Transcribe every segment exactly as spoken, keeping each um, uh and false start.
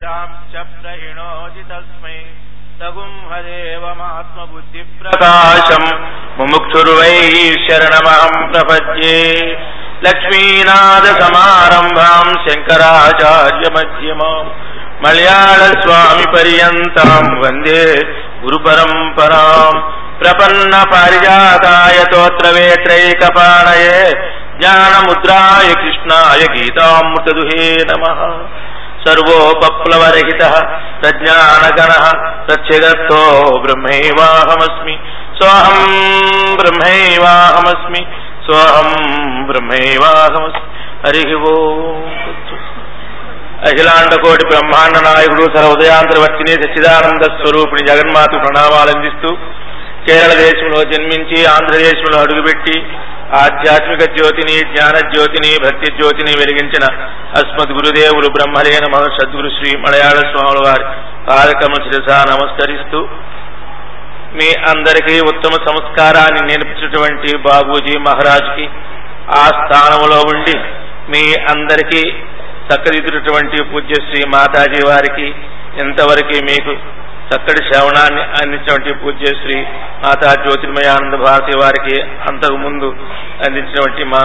तस्मै तगुंहदेवमात्मबुद्धिप्रकाशं मुमुक्षुर्वै शरणमहं प्रपद्ये लक्ष्मीनाथसमारम्भां शङ्कराचार्यमध्यमां मलयाळस्वामिपर्यन्तां वन्दे गुरुपरम्परां प्रपन्नपारिजाताय तोत्रवेत्रैकपाणये ज्ञानमुद्राय कृष्णाय गीतामृतदुहे नमः। सर्वोपप्लवरहितः प्रज्ञानगणः प्रत्यगर्थो ब्रह्मैवाहमस्मि सोऽहं ब्रह्मैवाहमस्मि सोऽहं ब्रह्मैवाहमस्मि। हरिः ओम्। అఖిలాండకోటి బ్రహ్మాండ నాయకుడు సర్వోదయాంతరవర్తిని సచ్చిదానంద స్వరూపిణి జగన్మాతకు ప్రణామాలందిస్తూ కేరళ దేశంలో జన్మించి ఆంధ్రదేశంలో అడుగుపెట్టి ఆధ్యాత్మిక జ్యోతిని జ్ఞాన జ్యోతిని భక్తి జ్యోతిని వెలిగించిన అస్మద్ గురుదేవులు బ్రహ్మలేన మహ సద్గురు శ్రీ మలయాళ స్వాముల వారి పాదకము శిరసా నమస్కరిస్తూ మీ అందరికీ ఉత్తమ సంస్కారాన్ని నేర్పించినటువంటి బాబూజీ మహారాజ్కి ఆ స్థానంలో ఉండి మీ అందరికీ చక్కదిద్దునటువంటి పూజ్యశ్రీ మాతాజీ వారికి ఇంతవరకు మీకు చక్కటి శ్రవణాన్ని అందించినటువంటి పూజ్యశ్రీ మాతా జ్యోతిర్మయానంద భారతి వారికి అంతకు ముందు అందించినటువంటి మా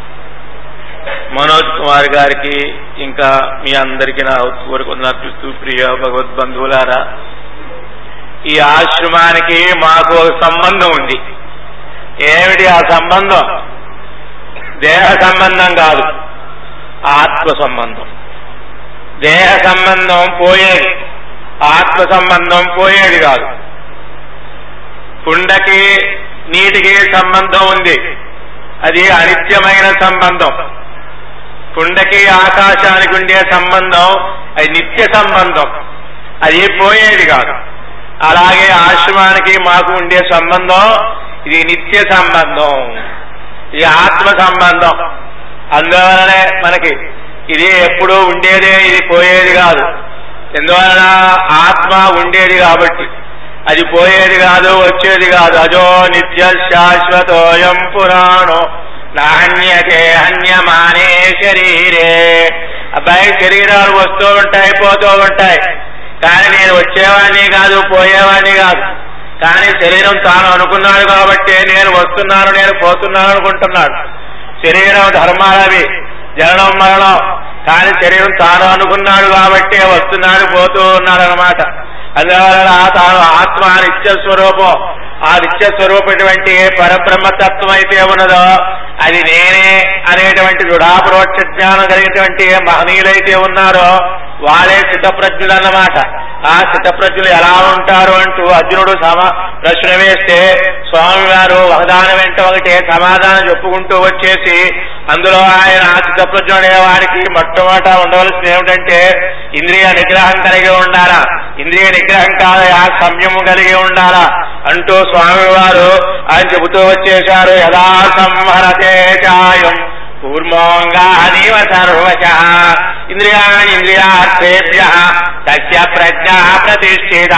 మనోజ్ కుమార్ గారికి ఇంకా మీ అందరికీ నా వరకు అర్పిస్తూ ప్రియ భగవద్బంధువులారా, ఈ ఆశ్రమానికి మాకు ఒక సంబంధం ఉంది. ఏమిటి ఆ సంబంధం? దేహ సంబంధం కాదు, ఆత్మ సంబంధం. దేహ సంబంధం పోయేది, ఆత్మ సంబంధం పోయేది కాదు. కుండకి నీటికి సంబంధం ఉంది, అది అనిత్యమైన సంబంధం. కుండకి ఆకాశానికి ఉండే సంబంధం అది నిత్య సంబంధం, అది పోయేది కాదు. అలాగే ఆశ్రమానికి మాకు ఉండే సంబంధం ఇది నిత్య సంబంధం, ఇది ఆత్మ సంబంధం. అందువలనే మనకి ఇది ఎప్పుడూ ఉండేదే, ఇది పోయేది కాదు. ఎందువలన ఆత్మ ఉండేది కాబట్టి, అది పోయేది కాదు, వచ్చేది కాదు. అజో నిత్య శాశ్వతోయం పురాణో నాణ్యతే అన్యమానే శరీరే. అబ్బాయి శరీరాలు వస్తూ ఉంటాయి, పోతూ ఉంటాయి, కానీ నేను వచ్చేవాడిని కాదు, పోయేవాడిని కాదు. కానీ శరీరం తాను అనుకున్నాడు కాబట్టి నేను వస్తున్నాను, నేను పోతున్నాను అనుకుంటున్నాడు. శరీరం ధర్మాలవి, జననం మరణం, కానీ శరీరం తాను అనుకున్నాడు కాబట్టి వస్తున్నాడు, పోతూ ఉన్నాడు అనమాట. అందువలన తాను ఆత్మ నిత్య స్వరూపం. ఆ నిత్య స్వరూపటువంటి పరబ్రహ్మతత్వం అయితే ఉన్నదో అది నేనే అనేటువంటి దృఢాపరోక్ష జ్ఞానం కలిగినటువంటి మహనీయులైతే ఉన్నారో వాళ్ళే చిత్తప్రజ్ఞులు అన్నమాట. ఆ చిత్తప్రజ్ఞులు ఎలా ఉంటారు అంటూ అర్జునుడు సమా ప్రశ్న వేస్తే స్వామివారు ఒకదాని వెంట ఒకటే సమాధానం చెప్పుకుంటూ వచ్చేసి అందులో ఆయన చిత్తప్రజ్ఞుడే వారికి మొట్టమొదట ఉండవలసింది ఏమిటంటే ఇంద్రియ నిగ్రహం కలిగి ఉండాలా, ఇంద్రియ నిగ్రహం కాదయా సంయమం కలిగి ఉండాలా అంటూ స్వామివారు ఆయన చెబుతూ వచ్చేశారు. యదా సంహరతే చాయం కూర్మోంగానీవ సర్వశః ఇంద్రియాణి ఇంద్రియార్థేభ్యః తస్య ప్రజ్ఞా ప్రతిష్ఠిత.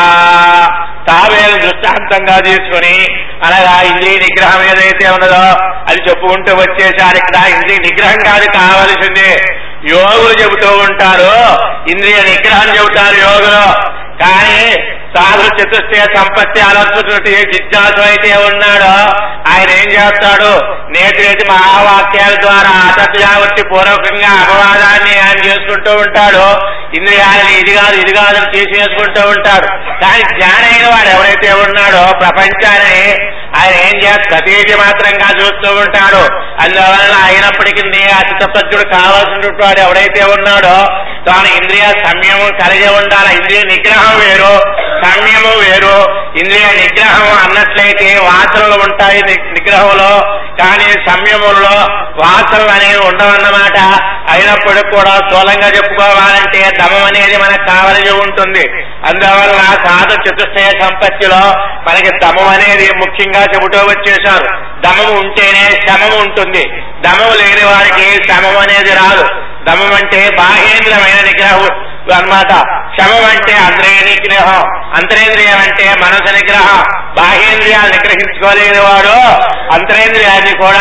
తావేలు దృష్టాంతంగా తీసుకుని అనగా ఇంద్రియ నిగ్రహం ఏదైతే ఉన్నదో అది చెప్పుకుంటూ వచ్చేసారు. ఇక్కడ ఇంద్రియ నిగ్రహం కాదు కావలసింది. యోగులు చెబుతూ ఉంటారు ఇంద్రియ నిగ్రహం చెబుతారు యోగులు, కానీ సాధు చతుష్టయ సంపత్తి అలర్చున్నట్టు జిజ్ఞాసు అయితే ఉన్నాడో ఆయన ఏం చేస్తాడు? నేటి నేటి మహావాక్యాల ద్వారా అతత్యావృత్తి పూర్వకంగా అపవాదాన్ని ఆయన చేసుకుంటూ ఉంటాడు. ఇంద్రియాలని ఇది కాదు ఇది కాదని తీసేసుకుంటూ ఉంటాడు. కానీ జ్ఞానైన వాడు ఎవరైతే ఉన్నాడో ప్రపంచాన్ని ఆయన ఏం చేస్తాడు? ప్రతీతి మాత్రంగా చూస్తూ ఉంటాడు. అందువలన అయినప్పటికీ అతితప్రజ్ఞుడు కావాల్సినటువంటి వాడు ఎవరైతే ఉన్నాడో తాను ఇంద్రియ సంయమం కలిగి ఉండాలి. ఇంద్రియ నిగ్రహం వేరు, సంయమం వేరు. ఇంద్రియ నిగ్రహం అన్నట్లయితే వాసనలు ఉంటాయి నిగ్రహంలో, కానీ సంయమంలో వాసనలు అనేవి ఉండవన్నమాట. అయినప్పటికీ కూడా స్థూలంగా చెప్పుకోవాలంటే దమం అనేది మనకు కావలసి ఉంటుంది. అందువల్ల సాధు చతుష్టయ సంపత్తిలో మనకి దమం అనేది ముఖ్యంగా చెబుతూ వచ్చేశారు. దమము ఉంటేనే శమము ఉంటుంది, దమము లేని వారికి శమం అనేది రాదు. దమం అంటే బాహ్యేంద్రియమైన నిగ్రహం అన్నమాట. శమం అంటే అంతరేంద్రియ నిగ్రహం, అంతరేంద్రియం అంటే మనసు నిగ్రహం. బాహ్యేంద్రియాలు నిగ్రహించుకోలేని వాడు అంతరేంద్రియాన్ని కూడా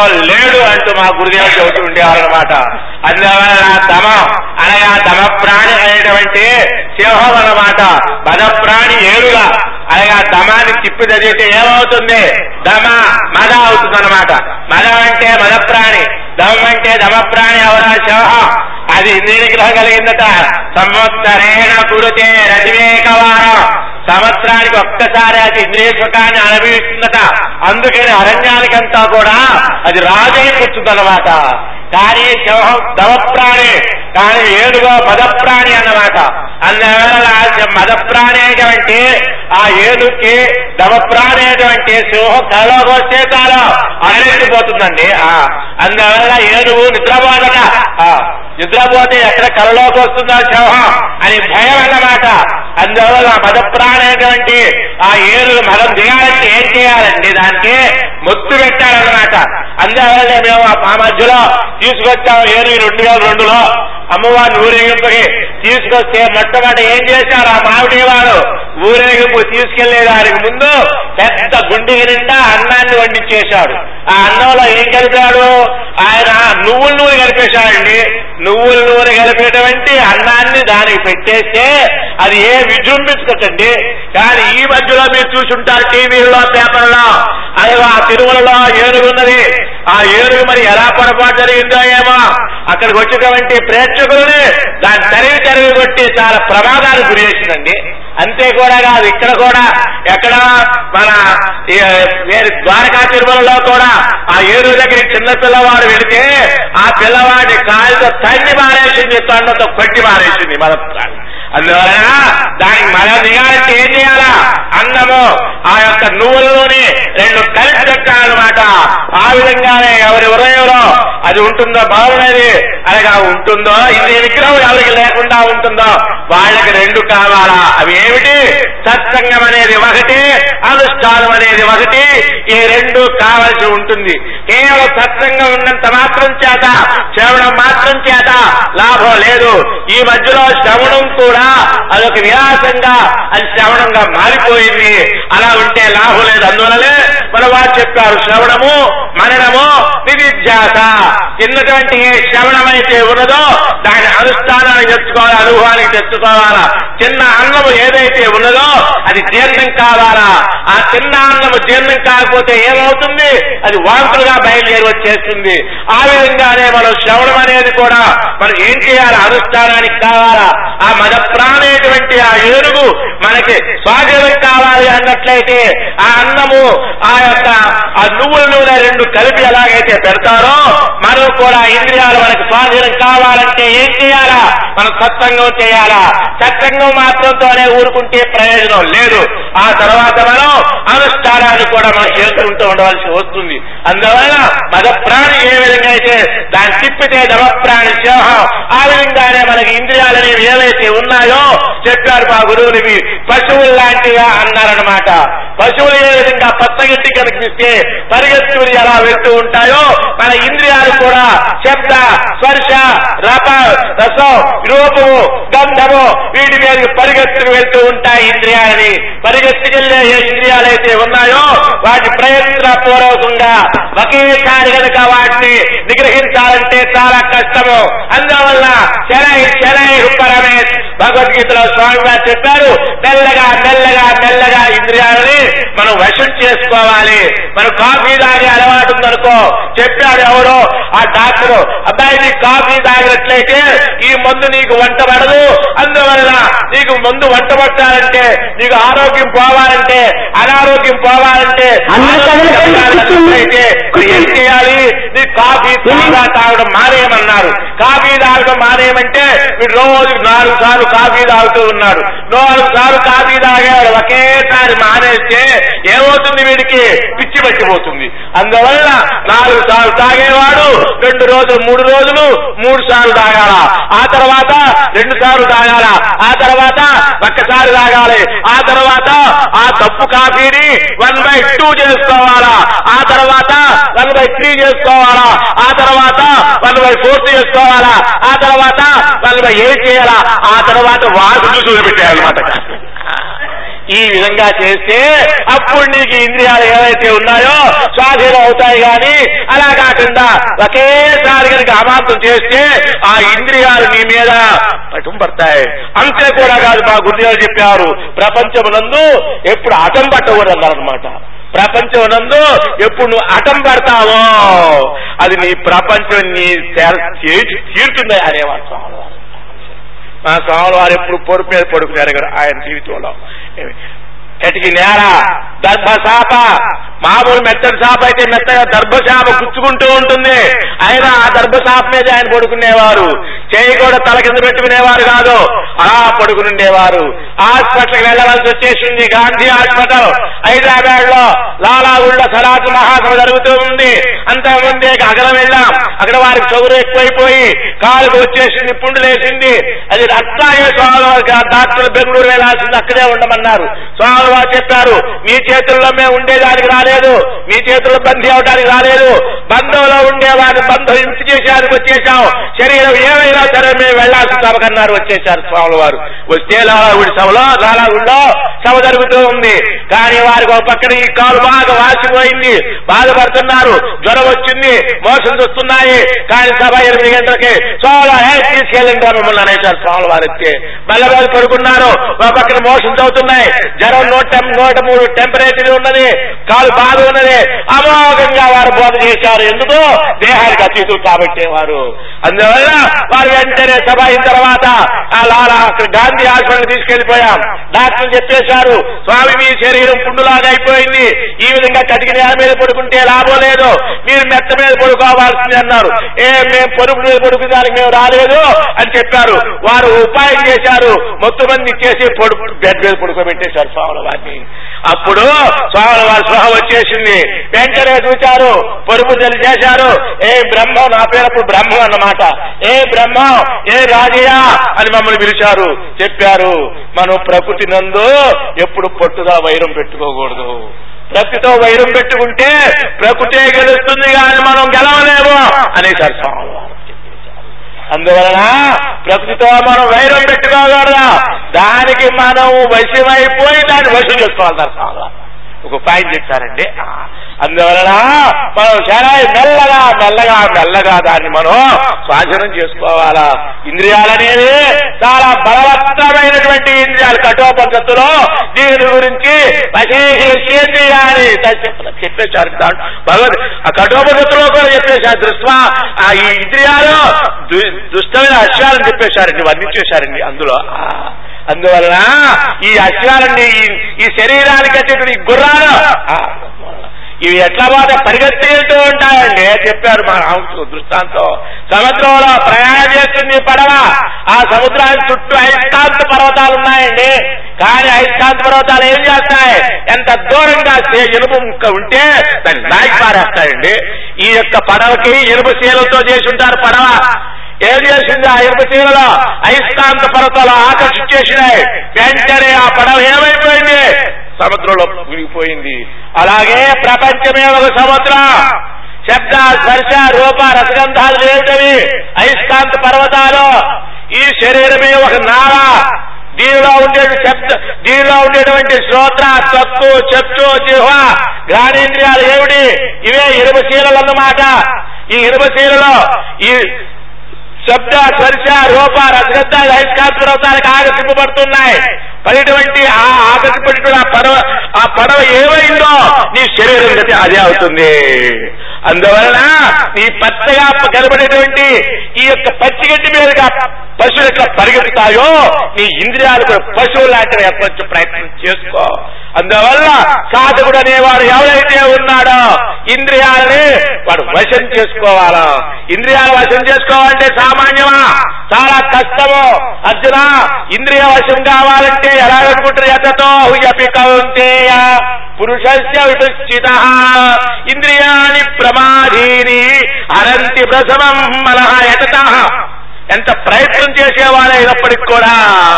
నిగ్రహించుకోలేడు అంటూ మా గురుదేవులు చెబుతూ ఉండేవారు అనమాట. అందువల్ల దమం అనగా దమ ప్రాణ అంటే సింహం అన్నమాట. మదప్రాణి ఏడుగా అలాగా దమాన్ని తిప్పి చదివితే ఏమవుతుంది? దమ మద అవుతుంది అనమాట. మదం అంటే మదప్రాణి, దమం అంటే దమప్రాణి అవరా సింహం. అది ఇంద్రియ నిగ్రహం కలిగిందట. సంవత్సరేణ కురుతే రతివేకవారం, సంవత్సరానికి ఒక్కసారి అది ఇంద్రియ సుఖాన్ని అనుభవిస్తుందట. అందుకని అరణ్యానికంతా కూడా అది రాజై కూర్చుందన్నమాట. కానీ సింహం దమప్రాణి, కానీ ఏడుగో మదప్రాణి అన్నమాట. అందువల్ల మదప్రాణేటువంటి ఆ ఏడుకి దమప్రాణేటువంటి సింహం కళలోకి వస్తే కాలం అరవెట్టిపోతుందండి. అందువల్ల ఏడుగు నిద్రపోదట. నిద్రపోతే ఎక్కడ కళలోకి వస్తుందో సింహం అని భయం అన్నమాట. అందువల్ల మదప్రాణేటువంటి ఆ ఏనుగు మదం దిగాలంటే ఏం చేయాలండి? దానికి మొత్తు పెట్టాలన్నమాట. అందువల్ల మేము ఆ మధ్యలో తీసుకొచ్చాము ఏనుగు రెండు వేల రెండులో అమ్మవారిని ఊరేగింపుకి తీసుకొస్తే మొట్టమొదటి ఏం చేశారు ఆ మామిడి వాడు? ఊరేగింపు తీసుకెళ్లేదానికి ముందు పెద్ద గుండెకి నిండా అన్నాన్ని వండించేశాడు. ఆ అన్నంలో ఏం కలిపాడు? ఆయన నువ్వుల నూనె కలిపేశాడండి. నువ్వుల నూనె కలిపేటువంటి అన్నాన్ని దానికి పెట్టేస్తే అది ఏ విజృంభించకండి. కానీ ఈ మధ్యలో మీరు చూసుంటారు టీవీల్లో, పేపర్లో, అదిగో ఆ తిరుమలలో ఏనుగున్నది. ఆ ఏనుగు మరి ఎలా పొరపాటు జరిగిందో ఏమో, అక్కడికి వచ్చినటువంటి ప్రేక్షకులని దాన్ని తరివి తరివి కొట్టి చాలా ప్రమాదానికి గురి చేసిందండి. అంతే కూడా కాదు, ఇక్కడ కూడా ఎక్కడ మన వేరే ద్వారకా తిరుమలలో కూడా ఆ ఏనుగు దగ్గరికి చిన్న పిల్లవాడు వెళితే ఆ పిల్లవాడిని కాలుతో తన్ని మారేసింది, తొండతో కొట్టి మారేసింది మదప్రాణి. అందువలన దానికి మళ్ళా దిగాలంటే ఏం చేయాలా? అన్నము ఆ యొక్క నువ్వులలోని రెండు కలిసి పెట్టాలన్నమాట. ఆ విధంగానే ఎవరి హృదయంలో అది ఉంటుందో బాగున్నది అలాగా ఉంటుందో, ఇది విగ్రహం ఎవరికి లేకుండా ఉంటుందో వాళ్ళకి రెండు కావాలా. అవి ఏమిటి? సత్సంగం అనేది ఒకటి, అనుష్ఠానం అనేది ఒకటి. ఈ రెండు కావలసి ఉంటుంది. కేవలం సత్సంగం ఉన్నంత మాత్రం చేత, శ్రవణం మాత్రం చేత లాభం లేదు. ఈ మధ్యలో శ్రవణం కూడా అదొక విలాసంగా అది శ్రవణంగా మారిపోయింది. అలా ఉంటే లాభం లేదు. అందువలనే మన వారు చెప్పారు శ్రవణము మననము నిధిధ్యాస. చిన్నటువంటి ఏ శ్రవణమైతే ఉన్నదో దాని అనుష్ఠానానికి తెచ్చుకోవాలి, అనుభవానికి తెచ్చుకోవాలా. చిన్న అన్నము ఏదైతే ఉన్నదో అది జీర్ణం కావాలా. ఆ చిన్న అన్నము జీర్ణం కాకపోతే ఏమవుతుంది? అది వాంతులుగా బయలుదేరి వచ్చేస్తుంది. ఆ విధంగానే మనం శ్రవణం అనేది కూడా మనం ఏం చేయాలి? అనుష్ఠానానికి కావాలా. ఆ మదప్రాణేటువంటి ఆ ఏనుగు మనకి స్వాగతం కావాలి అన్నట్లయితే ఆ అన్నము ఆ యొక్క ఆ నువ్వుల నూనె రెండు కలిపి ఎలాగైతే పెడతారో మనం కూడా ఇంద్రియాలు మనకు స్వాధీనం కావాలంటే ఏం చేయాలా? మనం సత్సంగం చేయాలా. సత్సంగం మాత్రంతోనే ఊరుకుంటే ప్రయోజనం లేదు. ఆ తర్వాత మనం అనుష్ఠానాన్ని కూడా మనం చేసుకుంటూ ఉండవలసి వస్తుంది. అందువల్ల మదప్రాణి ఏ విధంగా అయితే దాన్ని తిప్పితే దమప్రాణి సింహం, ఆ విధంగానే మనకి ఇంద్రియాలనేవి ఏవైతే ఉన్నాయో చెప్పారు మా గురువునివి పశువులు లాంటిగా అన్నారనమాట. పశువులు ఏ విధంగా పచ్చగడ్డి కనిపిస్తే పరిగెత్తులు ఎలా వెళ్తూ ఉంటాయో మన ఇంద్రియాలు కూడా శబ్ద, స్పర్శ, రప, రసం, రూపము, గంధము వీటి మీద పరిగెత్తుకు వెళ్తూ ఉంటాయి. ఇంద్రియాలని పరిగెత్తుకెళ్లే ఏ ఇంద్రియాలైతే ఉన్నాయో వాటి ప్రయత్న పూర్వకంగా ఒకేసారి కనుక వాటిని నిగ్రహించాలంటే చాలా కష్టము. అందువల్ల శరై శరై పరమేశ్ భగవద్గీతలో స్వామి వారు చెప్పారు, మెల్లగా మెల్లగా మెల్లగా ఇంద్రియాలని మనం వశం చేసుకోవాలి. మనం కాఫీ తాగే అలవాటు ఉందనుకో, చెప్పాడు ఎవరో ఆ డాక్టరు, అబ్బాయి నీకు కాఫీ తాగినట్లయితే ఈ మందు నీకు వంట పడదు. అందువల్ల నీకు మందు వంట పట్టాలంటే, నీకు ఆరోగ్యం పోవాలంటే, అనారోగ్యం పోవాలంటే ఏం చేయాలి? నీ కాఫీ తాగా తాగడం మానేయమన్నారు. కాఫీ తాగడం మానేయమంటే వీడు రోజు నాలుగు సార్లు కాఫీ తాగుతూ ఉన్నాడు. నాలుగు సార్లు కాఫీ తాగాడు. ఒకేసారి మానేస్తే ఏమవుతుంది? వీడికి పిచ్చి పట్టిపోతుంది. అందువల్ల నాలుగు సార్లు తాగేవాడు రెండు రోజులు మూడు రోజులు మూడు సార్లు తాగాల, ఆ తర్వాత రెండు సార్లు తాగాల, ఆ తర్వాత ఒక్కసారి తాగాలి, ఆ తర్వాత ఆ తప్పు కాఫీని వన్ బై టూ చేసుకోవాలా, ఆ తర్వాత వన్ బై త్రీ చేసుకోవాలా, ఆ తర్వాత వన్ బై ఫోర్ చేసుకోవాలా, ఆ తర్వాత వన్ బై ఎయిట్ చేయాలా, ఆ తర్వాత వాసు చూసి పెట్టేయాలన్నమాట. ఈ విధంగా చేస్తే అప్పుడు నీకు ఇంద్రియాలు ఏవైతే ఉన్నాయో స్వాధీనం అవుతాయి. కానీ అలా కాకుండా ఒకేసారి కనుక అమాంతం చేస్తే ఆ ఇంద్రియాలు నీ మీద పటం పడతాయి. అంతే కూడా కాదు, మా గురుదేవులు చెప్పారు, ప్రపంచమునందు ఎప్పుడు అటం పట్టకూడదు అన్నారనమాట. ప్రపంచమునందు ఎప్పుడు నువ్వు అటం పడతావో అది నీ ప్రపంచం నీ తీరుతుంది అనేవారు స్వామి వారు. మా స్వాములు వారు ఎప్పుడు పొరుపు మీద పడుకున్నారు కదా ఆయన జీవితంలో. కటికి నేల, దర్భశాప, మామూలు మెత్తటి సాప అయితే మెత్తగా దర్భశాప గుచ్చుకుంటూ ఉంటుంది. ఆయన ఆ దర్భశాప మీద ఆయన పడుకునేవారు. చేయి కూడా తల కింద పెట్టుకునేవారు కాదు, అలా పడుకునుండేవారు. హాస్పిటల్కి వెళ్ళవలసి వచ్చేసింది. గాంధీ హాస్పిటల్ హైదరాబాద్ లో లాలాగుళ్ళ సలాతు మహాసభ జరుగుతూ ఉంది. అంతకుముందే అగలం వెళ్ళాం. అక్కడ వారికి చదువు ఎక్కువైపోయి కాలుకు వచ్చేసింది, పుండు లేసింది. అది అట్లాగే స్వామి డాక్టర్లు బెంగళూరు వెళ్ళాల్సింది, అక్కడే ఉండమన్నారు. స్వామి వారు చెప్పారు, మీ చేతుల్లో మేము ఉండేదానికి రాలేదు, మీ చేతుల్లో బందీ అవడానికి రాలేదు, బంధంలో ఉండేవాడిని బంధం ఇంటి చేసేదానికి వచ్చేసాం. శరీరం ఏమైనా సరే మేము వెళ్లాల్సిన సభకన్నారు. వచ్చేశారు స్వాముల వారు. వస్తే లాలాగుడి సభలో లాలాగుడిలో సభ జరుగుతూ ఉంది. కానీ వారికి ఒక పక్కన ఈ కాలు బాగా వాసిపోయింది, బాధపడుతున్నారు, జ్వరం వచ్చింది, మోసం వస్తున్నాయి. కానీ సభ ఎనిమిది గంటలకి స్వాముల తీసుకెళ్ళండి మిమ్మల్ని అనేసారు స్వాముల వారు. ఎత్తే మళ్ళీ వాళ్ళు పడుకున్నారు. ఒక పక్కన మోషన్స్ అవుతున్నాయి, జ్వరం నూట నూట మూడు టెంపరేచర్ ఉన్నది, కాలు బాధ ఉన్నది. అమోఘంగా వారు బోధ చేశారు. ఎందుకు? దేహానికి అతీతులు కాబట్టి వారు. అందువల్ల వారు వెంటనే సభ అయిన తర్వాత ఆ లాలా అక్కడ గాంధీ హాస్పిటల్ తీసుకెళ్లిపోయాం. డాక్టర్లు చెప్పేశారు, స్వామి మీ శరీరం పుండులాగా అయిపోయింది, ఈ విధంగా కటికి నేల మీద పడుకుంటే లాభం లేదు, మీరు మెత్త మీద పడుకోవాల్సింది అన్నారు. ఏ మేము పొరుగు మీద పడుకునేదానికి మేము రాలేదు అని చెప్పారు. వారు ఉపాయం చేశారు, మొత్తం మంది ఇచ్చేసి పొడు బెడ్ మీద పడుకోబెట్టేశారు స్వాముల వారిని. అప్పుడు స్వాముల వారి స్పృహ వచ్చేసింది. వెంటనే చూశారు, పొరుగు తల్లి చేశారు. ఏ బ్రహ్మం, నా పేరప్పుడు బ్రహ్మం అన్నమాట. ఏ బ్రహ్మం, ఏ రాజయ్య అని మమ్మల్ని పిలిచారు. చెప్పారు, మనం ప్రకృతి నందు ఎప్పుడు పట్టుగా వైరం పెట్టుకోకూడదు. ప్రకృతితో వైరం పెట్టుకుంటే ప్రకృతే గెలుస్తుంది కానీ మనం గెలవలేము అనేసారు స్వాముల వారు. అందువలన ప్రకృతితో మనం వైరం పెట్టుకోకూడదు, దానికి మనం వశమైపోయి దాన్ని వశం చేసుకోవాలి స్వాముల వారు. ఒక పాయింట్ చెప్పారండి. అందువలన మనం చాలా మెల్లగా మెల్లగా మెల్లగా దాన్ని మనం స్వాధీనం చేసుకోవాలా. ఇంద్రియాలనేవి చాలా బలవత్తమైనటువంటి ఇంద్రియాలు. కఠోపనిషత్తులో దీని గురించి వశీకరించేంద్రియాన్ని చెప్పేశారు. భగవద్ ఆ కఠోపనిషత్తులో కూడా చెప్పేశారు. దృష్ట్వా ఆ ఈ ఇంద్రియాలు దుష్టమైన అశ్వాలని చెప్పేశారండి, వర్ణించేశారండి అందులో. అందువలన ఈ అశ్వాలండి ఈ శరీరానికి వచ్చేటువంటి గుర్రాలు ఇవి ఎట్లా బాగా పరిగెత్తుకుంటూ ఉంటాయండి చెప్పారు మా దృష్టాంతం. సముద్రంలో ప్రయాణం చేస్తుంది పడవ. ఆ సముద్రానికి చుట్టూ అయస్కాంత పర్వతాలు ఉన్నాయండి. కానీ అయస్కాంత పర్వతాలు ఏం చేస్తాయి, ఎంత దూరంగా ఇనుప ముక్క ఉంటే దాన్ని నాయి పారేస్తాయండి. ఈ యొక్క పడవకి ఇనుప శీలతో చేసి ఉంటారు పడవ. ఏం చేసింది, ఆ ఇనుప శీలలో అయస్కాంత పర్వతాలు ఆకర్షించేసినాయి. వెంటనే ఆ పడవ ఏమైపోయింది, సముద్రంలో మునిగిపోయింది. అలాగే ప్రపంచమే ఒక సముద్రం. శబ్ద, స్పర్శ, రూప, రసగంధాలు ఏమిటవి? అయస్కాంత పర్వతాలు. ఈ శరీరమే ఒక నావ. దీనిలో ఉండే శబ్ద దీనిలో ఉండేటువంటి శ్రోత్ర, త్వక్కు, చక్షు, జిహ్వ, ఘ్రాణేంద్రియాలు ఏమిటి? ఇవే ఇనుపశీలలు అన్నమాట. ఈ ఇనుపశీలలో ఈ శబ్ద, స్పర్శ, రూప, రసగంధాలు అయస్కాంత పర్వతాలకు ఆకర్షింపబడుతున్నాయి. పడినటువంటి ఆ ఆకర్షింపడిన ఆ పడవ ఆ పడవ ఏమైందో నీ శరీరం గతి అదే అవుతుంది. అందువలన నీ పచ్చగా కనబడేటువంటి ఈ యొక్క పచ్చిగడ్డి మీదుగా పశువులు ఎట్లా పరిగెత్తుతాయో నీ ఇంద్రియాలు కూడా పశువులు లాంటివి ఎప్పటి ప్రయత్నం చేసుకో. అందువల్ల సాధకుడు అనేవాడు ఎవరైతే ఉన్నాడో ఇంద్రియాలని వాడు వశం చేసుకోవాలా. ఇంద్రియాలు వశం చేసుకోవాలంటే సామాన్యమా? చాలా కష్టము అర్జున. ఇంద్రియ వశం కావాలంటే ఎలా అనుకుంటారు? యతతో హ్యపి కౌంతేయ పురుషస్య విపశ్చితః ఇంద్రియాణి ప్రమాధీని హరంతి ప్రసవం మనః యతతః. ఎంత ప్రయత్నం చేసేవాడైనప్పటికి కూడా.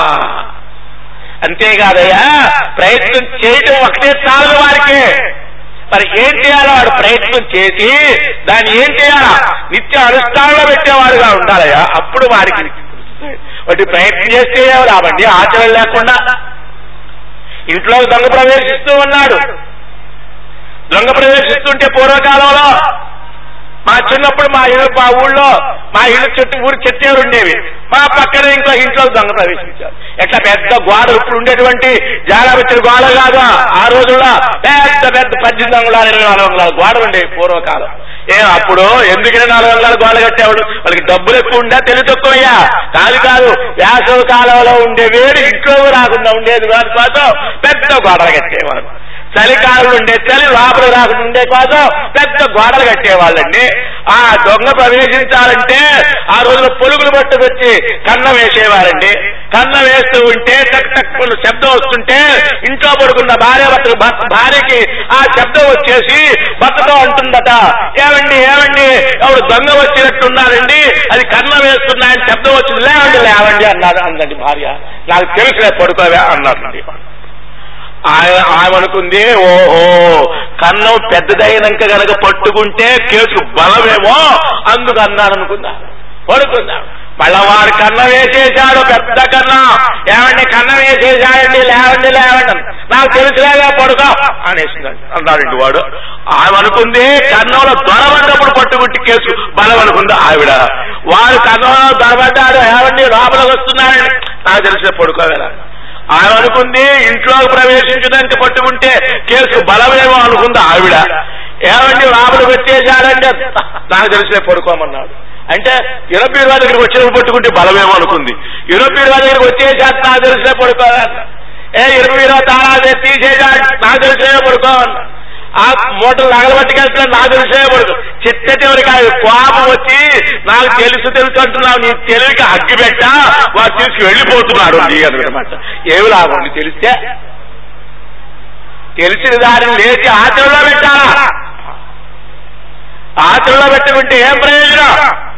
అంతేకాదయ్యా, ప్రయత్నం చేయటం ఒకటే చాలు వారికి. మరి ఏం చేయాలో వాడు ప్రయత్నం చేసి దాన్ని ఏం చేయాలా నిత్య అనుష్ఠానంలో పెట్టేవాడుగా ఉండాలయ్యా. అప్పుడు వారికి వాటి ప్రయత్నం చేస్తే రావండి ఆచరణ లేకుండా. ఇంట్లో దొంగ ప్రవేశిస్తూ ఉన్నాడు. దొంగ ప్రవేశిస్తుంటే పూర్వకాలంలో మా చిన్నప్పుడు మా ఇల్లు మా ఊళ్ళో మా ఇల్లు చెట్టు ఊరు చెట్టేరు ఉండేవి. మా పక్కన ఇంకో ఇంట్లో దొంగ ప్రవేశించారు. ఎట్లా పెద్ద గోడలు ఇప్పుడు ఉండేటువంటి జాలబెట్టిన గోడ కాదు, ఆ రోజుల్లో పెద్ద పెద్ద పద్దెనిమిది అంగుళాలు ఇరవై నాలుగు అంగుళాలు గోడలు ఉండేవి పూర్వకాలం. ఏం అప్పుడు ఎందుకని నాలుగు అంగుళాలు గోడ కట్టేవాడు? వాళ్ళకి డబ్బులు ఎక్కువ ఉండా తెలివి తక్కువయ్యా? కాదు కాదు, వేసవి కాలంలో ఉండే వేడి ఇంట్లో రాకుండా ఉండేది దాని కోసం పెద్ద గోడలు కట్టేవాడు. చలికాలంలో ఉండే చలి లోపల రాకుండా ఉండే కోసం పెద్ద గోడలు కట్టేవాళ్ళండి. ఆ దొంగ ప్రవేశించాలంటే ఆ రోజున పొలుగులు పట్టుకొచ్చి కన్న వేసేవారండి. కన్న వేస్తూ ఉంటే టక్ టక్ శబ్దం వస్తుంటే ఇంట్లో పడుకున్న భార్య భర్త భార్యకి ఆ శబ్దం వచ్చేసి భర్తతో అంటుందట, ఏమండి ఏమండి ఎవడు దొంగ వచ్చినట్టున్నారండి, అది కన్న వేస్తున్నాయని శబ్దం వచ్చింది, లేవండి లేవండి అన్నారు అందండి భార్య. నాకు తెలుసులే పడుకోవే అన్నారండి. ఆమె అనుకుంది, ఓహో కన్నం పెద్దదైనాక గనక పట్టుకుంటే కేసుకు బలమేమో అందుకు అన్నాను అనుకుందా. పడుకుందా. మళ్ళా వాడు కన్న వేసేశాడు, పెద్ద కన్నా. ఏమండి కన్న వేసేశాడండి, లేవండి లేవండి. నాకు తెలుసులేగా పడుకో అనేసిందండి అన్నాడండి వాడు. ఆమె అనుకుంది కన్నంలో దొరబడ్డప్పుడు పట్టుకుంటే కేసు బలం అనుకుంది ఆవిడ. వాడు కన్నంలో దొరబడ్డాడు, ఏమండి లోపలికి వస్తున్నాడండి, నాకు తెలిసే పడుకోవేలా. ఆమె అనుకుంది ఇంట్లోకి ప్రవేశించడానికి పట్టుకుంటే కేసు బలమేమో అనుకుంది ఆవిడ. ఏమండి లోపలికి వచ్చేసాడంటే నాకు తెలిసే పడుకోమన్నాడు. అంటే యూరోపియన్ వాళ్ళ దగ్గరికి వచ్చినప్పుడు పట్టుకుంటే బలమేమో అనుకుంది. యూరోపియన్ వాళ్ళ దగ్గరికి వచ్చేసాడు, నాకు తెలిసే పడుకోవాలన్న. ఏ ఇరవై తాళా తీసేసాడు, నాకు తెలిసే పడుకోమన్నా. ఆ మూటలు నగలబట్టుకెళ్తున్నా, నాకు తెలిసే పడుకో. చిట్టటివరికి ఆ కోపం వచ్చి నాకు తెలుసు తెలుసు అంటున్నావు, నీ తెలివికి అగ్గి పెట్టా వాడు తీసుకు వెళ్ళిపోతున్నాడు అనమాట. ఏమి లాభం తెలిస్తే? తెలిసిన దారిని లేచి ఆచరణలో పెట్టాలా? ఆచరణలో పెట్టుకుంటే ఏం ప్రయోజనం?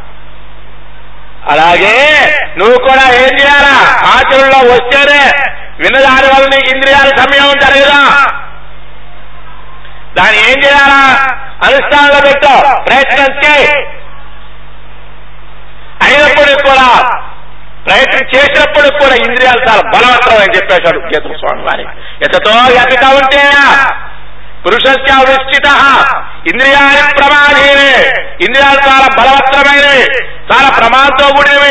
అలాగే నువ్వు కూడా ఏం చేయాలా? ఆచరణలో వస్తేనే వినదాని వల్ల నీకు ఇంద్రియాల సమయం జరగదా? దాన్ని ఏం చేయాలా? అనుష్ఠానంలో పెట్టు, ప్రయత్నం చేయి. అయినప్పటికి కూడా ప్రయత్నం చేసినప్పుడు కూడా ఇంద్రియాలు చాలా బలవత్తరం అని చెప్పేశాడు గీత స్వామి వారి. ఎతతో యతిత ఉంటే పురుషస్య నిశ్చిత ఇంద్రియాలు ప్రమాదీవి. ఇంద్రియాలు చాలా బలవత్తరమైనవి, చాలా ప్రమాదంతో కూడినవి.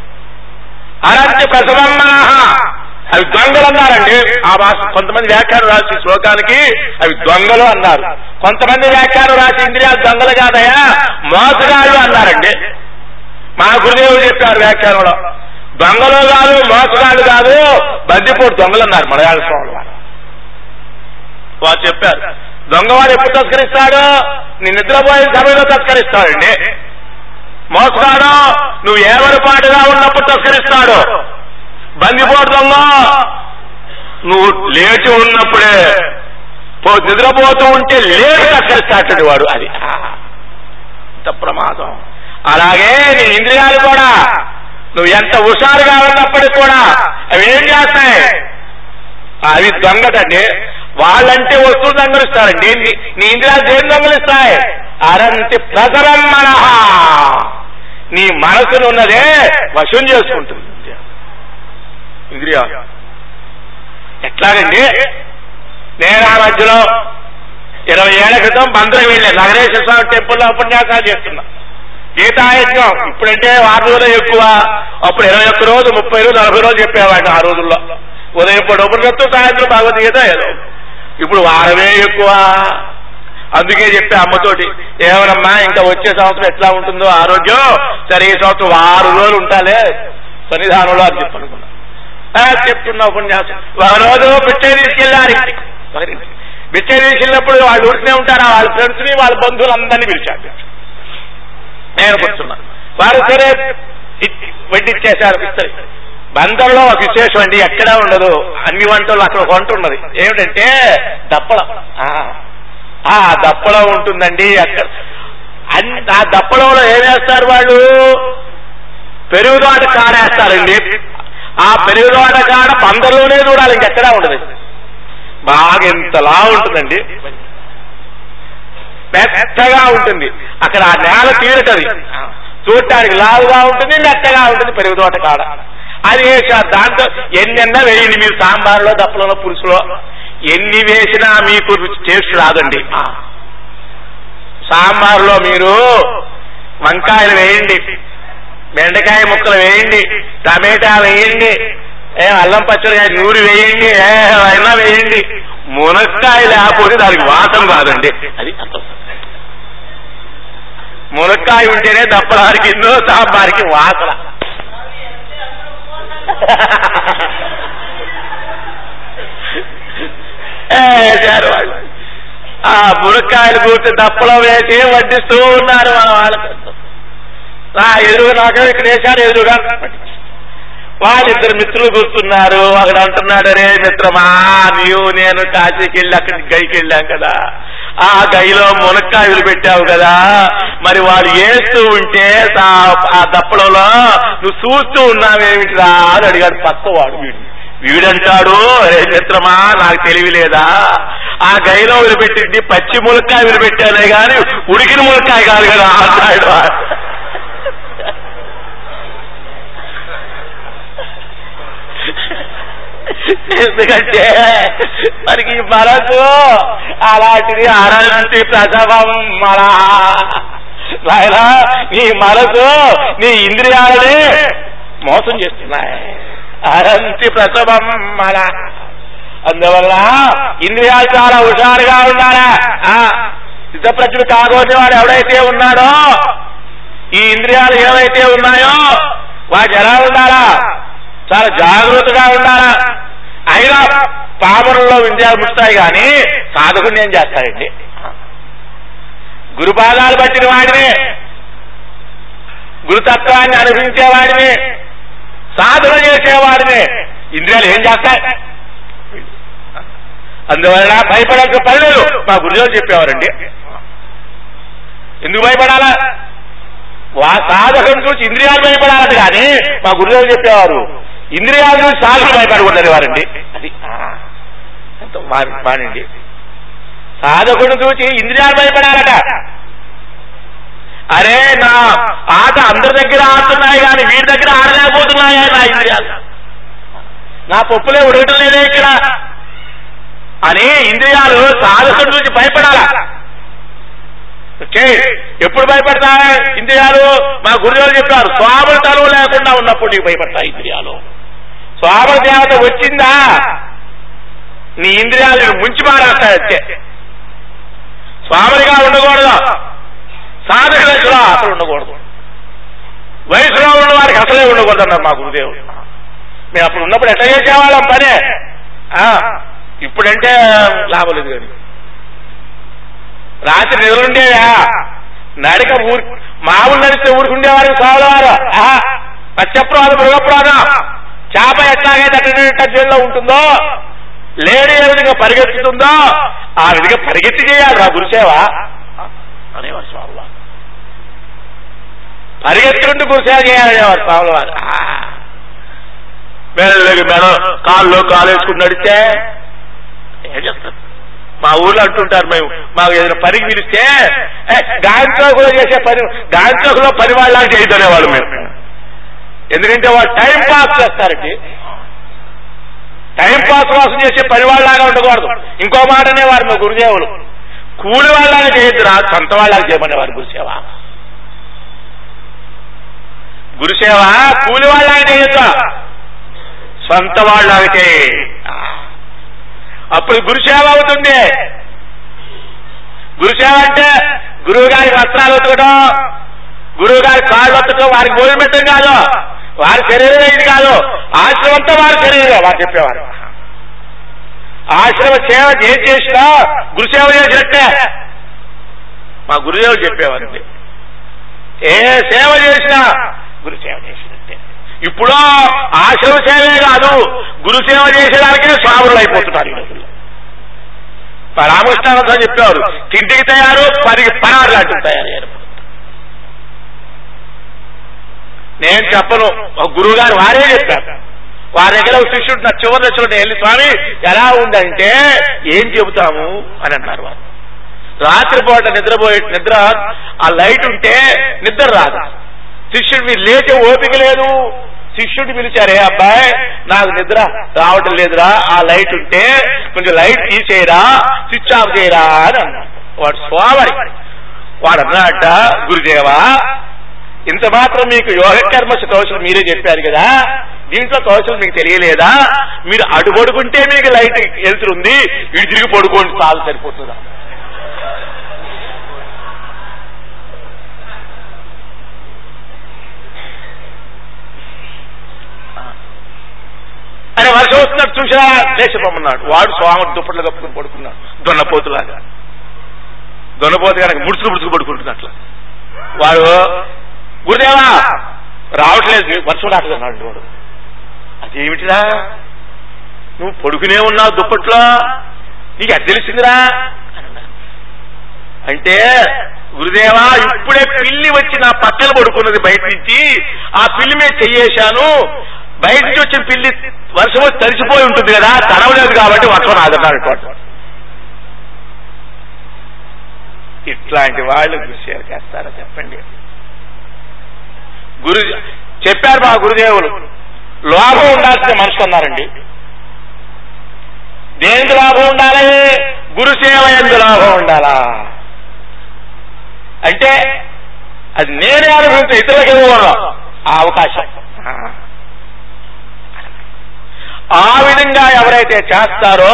అనంతి ప్రసవం మనః, అవి దొంగలు అన్నారండి. ఆ భాష కొంతమంది వ్యాఖ్యానం రాసి శ్లోకానికి అవి దొంగలు అన్నారు. కొంతమంది వ్యాఖ్యానం రాసి ఇంద్రియాలు దొంగలు కాదయా మోసగాళ్ళు అన్నారండి. మా గురుదేవులు చెప్పారు వ్యాఖ్యానంలో, దొంగలు కాదు మోసగాళ్ళు కాదు బందిపోటు దొంగలు అన్నారు మలయాళ స్వామి వారు. వారు చెప్పారు దొంగవాడు ఎప్పుడు తస్కరిస్తాడు? నీ నిద్రపోయిన సమయంలో తస్కరిస్తాడండి. మోసగాడు నువ్వు ఏమరపాటుగా ఉన్నప్పుడు తస్కరిస్తాడు. బందిపోటు దొంగ నువ్వు లేచి ఉన్నప్పుడే, నిద్రపోతూ ఉంటే లేచి తస్కరిస్తాడు వాడు. అది అంత ప్రమాదం. అలాగే నీ ఇంద్రియాలు కూడా నువ్వు ఎంత హుషారుగా ఉన్నప్పటికీ కూడా అవి ఏం చేస్తాయి? అవి దొంగటండి. వాళ్ళంటే వస్తువులు దొంగలిస్తారండి. నీ ఇంద్రియాలు దేని దొంగలిస్తాయి? అరంతి ప్రసరం మనః, నీ మనసును ఉన్నదే వశం చేసుకుంటుంది ఇంద్రియాలు. ఎట్లాగండి? నేను ఆ మధ్యలో ఇరవై ఏళ్ల క్రితం బంద్ర వెళ్ళే నగరేశ్వర స్వామి టెంపుల్లో ఉపన్యాసాలు చేస్తున్నా. గీతాయజ్ఞం ఇప్పుడంటే వారం రోజులు ఎక్కువ, అప్పుడు ఇరవై ఒక్క రోజు ముప్పై రోజు నలభై రోజు చెప్పేవాడిని ఆ రోజుల్లో. ఉదయం పూట ఉపనిషత్తు, సాయంత్రం భగవద్గీత ఏదో. ఇప్పుడు వారమే ఎక్కువ. అందుకే చెప్పే అమ్మతోటి, ఏమనమ్మా ఇంకా వచ్చే సంవత్సరం ఎట్లా ఉంటుందో ఆరోగ్యం, సరే ఈ సంవత్సరం ఆరు రోజులు ఉంటాలే సన్నిధానంలో అని చెప్పనుకున్నా. చెప్తున్నా ఉపన్యాసం. ఒక రోజు బిచ్చే తీసుకెళ్ళారు. బిచ్చే తీసుకెళ్ళినప్పుడు వాళ్ళు ఊరికనే ఉంటారా, వాళ్ళ ఫ్రెండ్స్ ని వాళ్ళ బంధువులందరినీ పిలిచారు. నేను కూర్చున్నా. వారు సరే వడ్డిచ్చేశారు ఇస్తారు. బందర్లో ఒక విశేషం అండి, ఎక్కడా ఉండదు. అన్ని వంటలు అక్కడ ఒక వంట ఉన్నది. ఏమిటంటే దప్పడం. ఆ దప్పడం ఉంటుందండి అక్కడ. ఆ దప్పడంలో ఏం వేస్తారు వాళ్ళు? పెరుగుదోట కాడేస్తారండి. ఆ పెరుగుదోట కాడ బందర్లోనే చూడాలి, ఇంకెక్కడా ఉండదు. బాగా ఇంతలా ఉంటుందండి, మెత్తగా ఉంటుంది. అక్కడ ఆ నేల తీరటది, చూడటానికి లావుగా ఉంటుంది, మెత్తగా ఉంటుంది పెరుగుదోట కాడ. అది వేసా దాంట్లో ఎన్నెన్నా వేయండి మీరు, సాంబార్లో దప్పలలో పులుసులో ఎన్ని వేసినా మీకు టేస్ట్ రాదండి. సాంబార్లో మీరు వంకాయలు వేయండి, బెండకాయ ముక్కలు వేయండి, టమేటా వేయండి, ఏ అల్లం పచ్చడి నూరి వేయండి, ఏమైనా వేయండి, మునక్కాయ లేకపోతే దానికి వాసన రాదండి. అది అర్థం. మునక్కాయ ఉంటేనే దప్పలానికి ఎన్నో సాంబార్కి వాసన. వాళ్ళు ఆ మునక్కాయలు కూర్చి దప్పలో వేసి వడ్డిస్తూ ఉన్నారు మన వాళ్ళకి. నా ఎదురుగా నాకు ఇక్కడ వేశారు, ఎదురుగా వాళ్ళిద్దరు మిత్రులు కూర్చున్నారు. అక్కడ అంటున్నాడు, రే మిత్రమా, నీవు నేను కాశీకి వెళ్ళి అక్కడికి గైకి వెళ్ళాం కదా, ఆ గైలో మునక్కాయలు పెట్టావు కదా, మరి వాడు వేస్తూ ఉంటే ఆ దప్పలలో నువ్వు చూస్తూ ఉన్నావేమిటిరా అని అడిగాడు పక్కవాడు. వీడు వీడంటాడు, రే మిత్రమా నాకు తెలివి లేదా, ఆ గైలో వదిలిపెట్టింది పచ్చి మునక్కాయ వదిలిపెట్టానే గాని ఉడికిన మునక్కాయ కాదు కదా అన్నాడు. ఎందుకంటే మనకి మనసు అలాంటిది, అరంతి ప్రసవం మల, నీ మనసు నీ ఇంద్రియాలని మోసం చేస్తున్నాయి. అరంతి ప్రసవం మల. అందువల్ల ఇంద్రియాలు చాలా హుషారుగా ఉండాలా. సిద్ధప్రజ్ఞుడు కాగోని వాడు ఎవడైతే ఉన్నాడో, ఈ ఇంద్రియాలు ఏవైతే ఉన్నాయో వాటి ఎలా ఉండాలా, చాలా జాగ్రత్తగా ఉండాలా. అయినా పామరుల్లో ఇంద్రియాలు ముస్తాయి కానీ సాధకుడిని ఏం చేస్తాడండి? గురుపాదాలు పట్టిన వాడిని, గురుతత్వాన్ని అనుభవించేవాడిని, సాధన చేసేవాడిని ఇంద్రియాలు ఏం చేస్తాయి? అందువల్ల భయపడాల్సిన పని లేదు. మా గురుదేవులు చెప్పేవారండి, ఎందుకు భయపడాలా? వా సాధకం చూసి ఇంద్రియాలు భయపడాలంట కానీ మా గురుదేవులు చెప్పేవారు ఇంద్రియాలు చూసి సాధకులు భయపడకూడదు వారండి. అది ఎంతో మానండి. సాధకుడు చూసి ఇంద్రియాలు భయపడాలట. అరే నా ఆట అందరి దగ్గర ఆడుతున్నాయి కానీ వీడి దగ్గర ఆడలేకపోతున్నాయా నా ఇంద్రియాలు, నా పప్పులే ఉడకటం లేదే ఇక్కడ అని ఇంద్రియాలు సాధకుడు చూసి భయపడాలా. ఎప్పుడు భయపడతాయి ఇంద్రియాలు? మా గురువులు చెప్పారు, స్వాముల తలువు లేకుండా ఉన్నప్పుడు నీకు భయపడతాయి ఇంద్రియాలు. స్వాముల దేవత వచ్చిందా నీ ఇంద్రియాలు ముంచి మారేస్తాయంటే. స్వాములుగా ఉండకూడదు, సాధక దశలో అసలు ఉండకూడదు, వయసులో ఉన్న వారికి అసలే ఉండకూడదు అన్నారు మా గురుదేవుడు. మేము అప్పుడు ఉన్నప్పుడు ఎట్లా చేసేవాళ్ళం పనే, ఇప్పుడంటే లాభం లేదు. కానీ రాత్రి నిద్రలుండేవా, నడిక ఊరి మామూలు నడిస్తే ఊరుకుండేవారు సాగులవారు. మత్స్యప్రాదం, మృగప్రాదం, చేప ఎట్లాగైతే అటెండెంట్లో ఉంటుందో, లేడీ ఏ విధంగా పరిగెత్తుతుందో ఆ విధంగా పరిగెత్తి చేయాలి రా గురుసేవ అనేవారు స్వామి వారు. పరిగెత్తుకుంటూ గురుసేవ చేయాలనేవారు స్వామి వారు. మెల్లగా మేడం కాళ్ళు కాలు వేసుకుని నడిస్తే ఏం చేస్తారు? మా ఊర్లో అంటుంటారు, మేము మాకు ఏదైనా పనికి పిలిస్తే గాయంతో కూడా చేసే పని, గాయంతో పని వాళ్ళలాగా చేయదనేవాళ్ళు మేము. ఎందుకంటే వాళ్ళు టైం పాస్ చేస్తారండి, టైం పాస్ కోసం చేసే పని వాళ్ళలాగా ఉండకూడదు. ఇంకో మాట అనేవారు మా గురుదేవులు, కూలి వాళ్ళలాగా చేయొద్దు రా, సొంత వాళ్ళలాగా చేయమనేవారు గురుసేవ. గురుసేవ కూలి వాళ్ళలాగా చేయొద్దు, సొంత వాళ్ళలాగా చేయి. అప్పుడు గురుసేవ అవుతుంది. గురుసేవ అంటే గురువు గారి వస్త్రాలు ఉతకడం, గురువు గారి కాళ్ళు ఉతకడం, వారికి భోజనం పెట్టడం కాదు, వారి శరీరం ఇది కాదు, ఆశ్రమంతో వారి శరీరం వారు చెప్పేవారు. ఆశ్రమ సేవ ఏం చేసినా గురుసేవ చేసినట్టే మా గురుదేవులు చెప్పేవారండి. ఏ సేవ చేసినా గురుసేవ చేసినట్టే. ఇప్పుడు ఆశ్రమ సేవే కాదు, గురుసేవ చేసేదానికే స్వాములు అయిపోతున్నారు ఈ రోజుల్లో. రామకృష్ణానంద చెప్పేవారు, తింటికి తయారు పనికి పరారు లాంటివి తయారయ్యారు. నేను చెప్పను, ఒక గురువు గారు వారే చెప్పారు. వారి దగ్గర ఒక శిష్యుడు నా చివరి దశలో వెళ్ళి, స్వామి ఎలా ఉందంటే ఏం చెబుతాము అని అన్నారు వారు. రాత్రిపూట నిద్రపోయే నిద్ర ఆ లైట్ ఉంటే నిద్ర రాదు. శిష్యుడు మీరు లేచే ఓపిక లేదు, శిష్యుడు పిలిచారే, అబ్బాయి నాకు నిద్ర రావటం లేదురా, ఆ లైట్ ఉంటే కొంచెం లైట్ తీసేయరా, స్విచ్ ఆఫ్ చేయరా అని అన్నాడు. వాడు స్వామి వాడు అన్నట, గురుదేవా ఇంత మాత్రం మీకు యోగకర్మ కౌశలం మీరే చెప్పారు కదా, దీంట్లో కౌశలం మీకు తెలియలేదా? మీరు అడు పడుకుంటే మీకు లైట్ వెళ్తుంది, ఇటు తిరిగి పడుకోండి చాలు సరిపోతుందా? అని వర్షం వస్తున్నట్టు చూసా లేచిపోమన్నాడు. వాడు స్వామి దుప్పట్లు కప్పుకుని పడుకున్నాడు, దొన్నపోతులాగా. దొన్నపోతు కనుక ముడుచుకు ముడుచుకు పడుకుంటున్నట్లు. వాడు గురుదేవా రావట్లేదు, వర్షం రావట్లేదు. వాడు అదేమిటిరా, నువ్వు పడుకునే ఉన్నావు దుప్పట్లో, నీకు అది తెలిసిందిరా అంటే, గురుదేవా ఇప్పుడే పిల్లి వచ్చి నా పక్కన పడుకున్నది బయట నుంచి, ఆ పిల్లి మీద చెయ్యేశాను, బయట నుంచి వచ్చిన పిల్లి వర్షం వచ్చి తడిసిపోయి ఉంటుంది కదా, తడవలేదు కాబట్టి వర్షం రాదన్నాడు. ఇట్లాంటి వాళ్ళు గురుసేవ చేస్తారా చెప్పండి? గురు చెప్పారు మా గురుదేవులు, లోభం ఉండాల్సిన మనుషులు అన్నారండి. దేనికి లాభం ఉండాలి? గురుసేవ ఎందుకు లాభం ఉండాలా అంటే, అది నేనే అనుభవించే ఇతరులకు ఇవ్వను ఆ అవకాశం. ఆ విధంగా ఎవరైతే చేస్తారో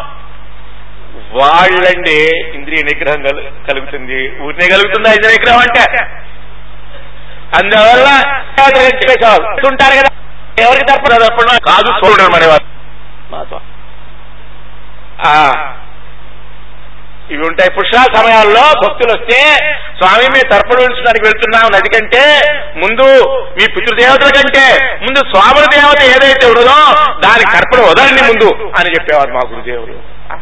వాళ్ళండి ఇంద్రియ నిగ్రహం కలుగుతుంది. ఊరినే కలుగుతుందా ఇంద్రియ నిగ్రహం అంటే? అందువల్ల ఉంటారు కదా, ఎవరికి తప్పదు తప్ప కాదు చూడరు మనవారు. ఇవి ఉంటాయి. పుష్కరాల సమయాల్లో భక్తులు వస్తే, స్వామి మీ తర్పణ ఉంచడానికి వెళ్తున్నాం నది కంటే ముందు, మీ పితృదేవతల కంటే ముందు స్వాముల దేవత ఏదైతే ఉండదో దానికి తర్పణ వదలండి ముందు అని చెప్పేవారు మా గురుదేవులు.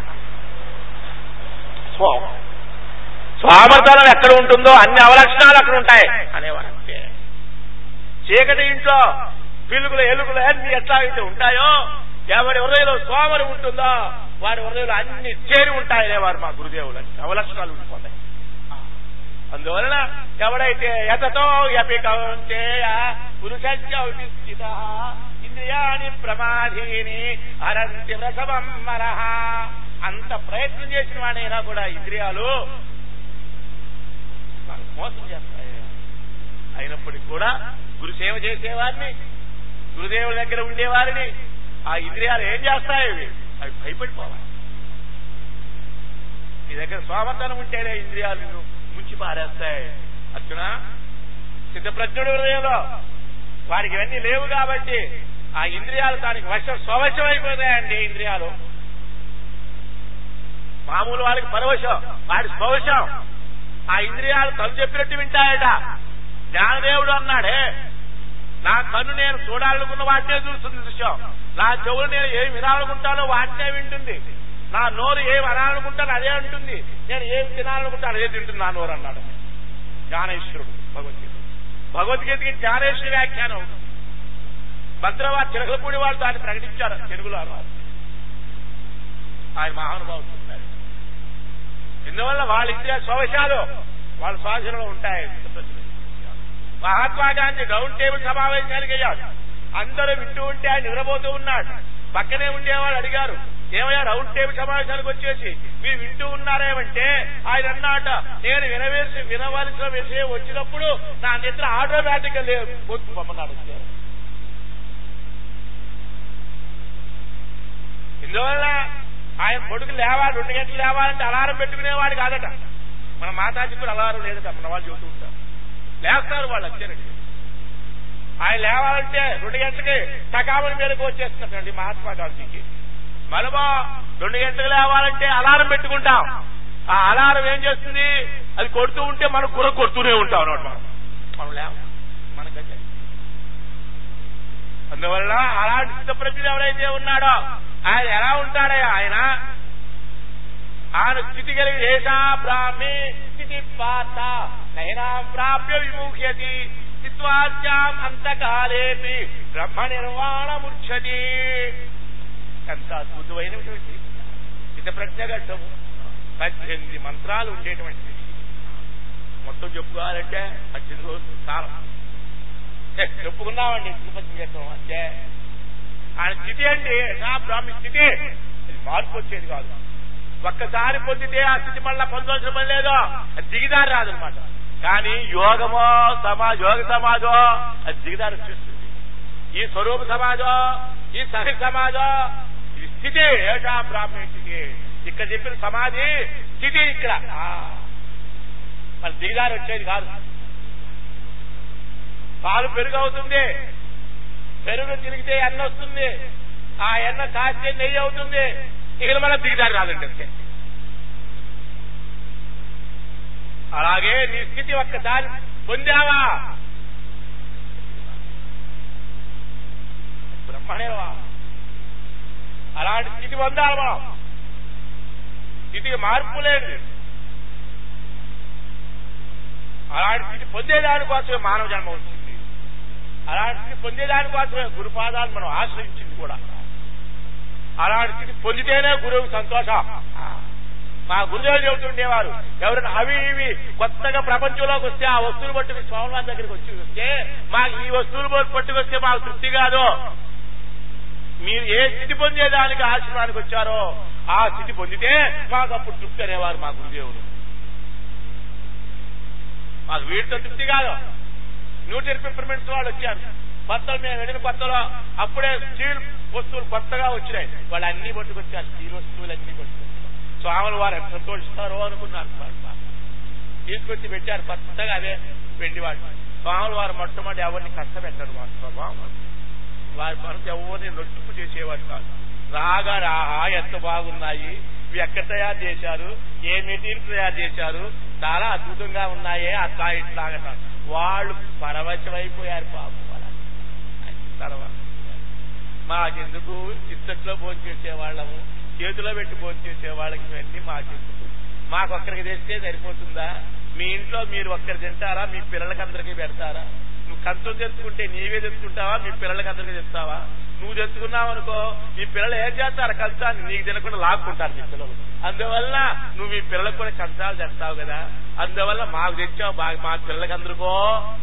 స్వామర్థనం ఎక్కడ ఉంటుందో అన్ని అవలక్షణాలు అక్కడ ఉంటాయి అనేవారు. అంతే, చీకటి ఇంట్లో పిలుగులు ఎలుగులు అన్ని ఎట్లా అయితే ఉంటాయో, ఎవరి హృదయంలో స్వామరి ఉంటుందో వారి హృదయంలో అన్ని చేరి ఉంటాయనేవారు మా గురుదేవులు. అవలక్షణాలు ఉండిపోతాయి. అందువలన ఎవడైతే యతతో యపికౌంతేయ పురుషస్థిత ఇంద్రియాణి ప్రమాధీని అరంతి వ్రసవం మనః, అంత ప్రయత్నం చేసిన వాడైనా కూడా ఇంద్రియాలు మోసం చేస్తాయి. అయినప్పటికీ కూడా గురుసేవ చేసేవారిని, గురుదేవుల దగ్గర ఉండేవారిని ఆ ఇంద్రియాలు ఏం చేస్తాయి? అవి అవి భయపడిపోవాలి. నీ దగ్గర స్వామర్థనం ఉంటేనే ఇంద్రియాలు ముంచి పారేస్తాయి. అర్జున, సిద్ధప్రజ్ఞుడు హృదయంలో వారికి ఇవన్నీ లేవు కాబట్టి ఆ ఇంద్రియాలు దానికి వశం స్వవశం అయిపోతాయండి. ఇంద్రియాలు మామూలు వాళ్ళకి పరవశం, వాడి స్వవశం. ఆ ఇంద్రియాలు తను చెప్పినట్టు వింటాయట. జ్ఞానదేవుడు అన్నాడే, నా కన్ను నేను చూడాలనుకున్న వాటినే చూస్తుంది దృశ్యం, నా చెవులు నేను ఏమి వినాలనుకుంటానో వాటినే వింటుంది, నా నోరు ఏమి అనాలనుకుంటాను అదే అంటుంది, నేను ఏమి తినాలనుకుంటాను అదే తింటుంది నా నోరు అన్నాడు జ్ఞానేశ్వరుడు భగవద్గీత. భగవద్గీతకి జ్ఞానేశ్వరి వ్యాఖ్యానం అవుతుంది. భద్రవారు చిలకలపూడి వాళ్ళు దాన్ని ప్రకటించారు తెలుగులో. ఆయన మహానుభావులు చెప్తారు. ఇందువల్ల వాళ్ళ ఇంద్రియ స్వవశాలు వాళ్ళ స్వాధీనంలో ఉంటాయి. మహాత్మా గాంధీ రౌండ్ టేబుల్ సమావేశానికి అయ్యాడు. అందరూ వింటూ ఉంటే ఆయన నిద్రపోతూ ఉన్నాడు. పక్కనే ఉండేవాడు అడిగారు, ఏమయ్యా రౌండ్ టేబుల్ సమావేశానికి వచ్చేసి మీరు వింటూ ఉన్నారేమంటే ఆయన అన్నాట, నేను వినవేసి వినవలసిన విషయం వచ్చినప్పుడు నా నిద్ర ఆటోమేటిక్ గా లేదు పొద్దు పొమ్మన్నాడు. ఇందువల్ల ఆయన పొడుగు లేవాలి, రెండు గంటలు లేవాలంటే అలారం పెట్టుకునేవాడు కాదట. మన మాతాజీ కూడా అలారం లేదట, మన వాళ్ళు చెబుతూ ఉంటారు. లేస్తారు వాళ్ళు వచ్చారండి. ఆయన లేవాలంటే రెండు గంటలకి సకామని మేరకు వచ్చేస్తున్నట్టండి మహాత్మా గాంధీకి. మనమో రెండు గంటలకు లేవాలంటే అలారం పెట్టుకుంటాం. ఆ అలారం ఏం చేస్తుంది? అది కొడుతూ ఉంటే మనం కూడా కొడుతూనే ఉంటాం అన్నమాట. మనం మనం లేవ మనకంటే అందువల్ల అలాంటి స్థితప్రజ్ఞుడు ఎవరైతే ఉన్నాడో ఆయన ఎలా ఉంటాడో ఆయన ఆయన స్థితి కలిగి ఏషా బ్రాహ్మీ స్థితి పార్థ నైనా ప్రాప్య విముఖ్యతి స్థిత్వాస్యాం అంతకాలేపి బ్రహ్మ నిర్వాణముచ్యతి. ఎంత అద్భుతమైనటువంటి స్థితప్రజ్ఞ ఘట్టము. పద్దెనిమిది మంత్రాలు ఉండేటువంటిది. మొత్తం చెప్పుకోవాలంటే పద్దెనిమిది రోజులు కాలం. చెప్పుకున్నామండి తిరుపతి చేస్తాం అంటే ఆయన స్థితి అండి బ్రాహ్మీ స్థితి అది మార్పు వచ్చేది కాదు. ఒక్కసారి పొందితే ఆ స్థితి మళ్ళా పొందవలసిన పని లేదో, అది దిగిదారి రాదనమాట. కానీ యోగమో సమాజ యోగ సమాజో అది దిగిదారి వచ్చేస్తుంది. ఈ స్వరూప సమాజం, ఈ సహి సమాజం, ఇది స్థితి ఏటా బ్రాహ్మీ స్థితి. ఇక్కడ చెప్పిన సమాధి స్థితి ఇక్కడ మన దిగిదారి వచ్చేది కాదు. పాలు పెరుగు అవుతుంది, పెరుగు తిరిగితే ఎన్న వస్తుంది, ఆ ఎన్న కాస్తే నెయ్యి అవుతుంది, ఇక మన దిగిదారి రాదండి అంతే. అలాగే నీ స్థితి ఒక్కసారి పొందావా బ్రహ్మణేవా, అలాంటి స్థితి పొందాలి మనం. స్థితికి మార్పు లేదు. అలాంటి స్థితి పొందేదానికోసమే మానవ జన్మ వచ్చింది. అలాంటి స్థితి పొందేదానికోసమే గురుపాదాలు మనం ఆశ్రయించింది కూడా. అలాంటి స్థితి పొందితేనే గురువుకి సంతోషం. మా గురుదేవులు చెబుతుండేవారు, ఎవరైనా అవి ఇవి కొత్తగా ప్రపంచంలోకి వస్తే ఆ వస్తువులు పట్టుకు స్వామివారి దగ్గరికి వచ్చి వస్తే మాకు ఈ వస్తువులు పట్టుకొస్తే మాకు తృప్తి కాదు. మీరు ఏ స్థితి పొందేదానికి ఆశ్రమానికి వచ్చారో ఆ స్థితి పొందితే మాకు అప్పుడు తృప్తి అనేవారు మా గురుదేవులు. మాకు వీటితో తృప్తి కాదు. న్యూట్రల్ పెప్పర్మెంట్స్ వాళ్ళు వచ్చారు కొత్తలు, మేము వెళ్ళిన కొత్తలో అప్పుడే స్టీల్ వస్తువులు కొత్తగా వచ్చినాయి. వాళ్ళు అన్ని పట్టుకొచ్చారు, స్టీల్ వస్తువులు అన్ని పట్టుకొచ్చారు. స్వాములు వారు ఎంత సంతోషిస్తారో అనుకున్నారు. తీసుకొచ్చి పెట్టారు కొత్తగా అవే వెండివాడు. స్వాములు వారు మొట్టమొదటి ఎవరిని కష్టపెట్టారు. వారి స్వభావం వారి పనులు ఎవరిని నొట్టుకు చేసేవారు కాదు. రాగా రాహా ఎంత బాగున్నాయి, ఇవి ఎక్కడ తయారు చేశారు, ఏ మెటీరియల్ తయారు చేశారు, చాలా అద్భుతంగా ఉన్నాయే అట్లా ఇట్లాగా వాళ్ళు పరవశమైపోయారు పాపం. తర్వాత మాకెందుకు చిత్తట్లో భోజనం చేసేవాళ్ళము, చేతిలో పెట్టి భోజనం చేసేవాళ్ళకి ఇవన్నీ మాకెందుకు, మాకొక్కరికి తెస్తే సరిపోతుందా? మీ ఇంట్లో మీరు ఒక్కరు తింటారా, మీ పిల్లలకి అందరికీ పెడతారా? నువ్వు కంచం తెచ్చుకుంటే నీవే తెచ్చుకుంటావా, మీ పిల్లలకి అందరికీ తెస్తావా? నువ్వు తెచ్చుకున్నావు అనుకో, మీ పిల్లలు ఏం చేస్తారు, కంచాన్ని నీకు తినకుండా లాక్కుంటారు మీ పిల్లలు. అందువల్ల నువ్వు మీ పిల్లలకు కూడా కంచాలు తెస్తావు కదా, అందువల్ల మాకు తెచ్చావు, బాగా మా పిల్లలకి అందరికో.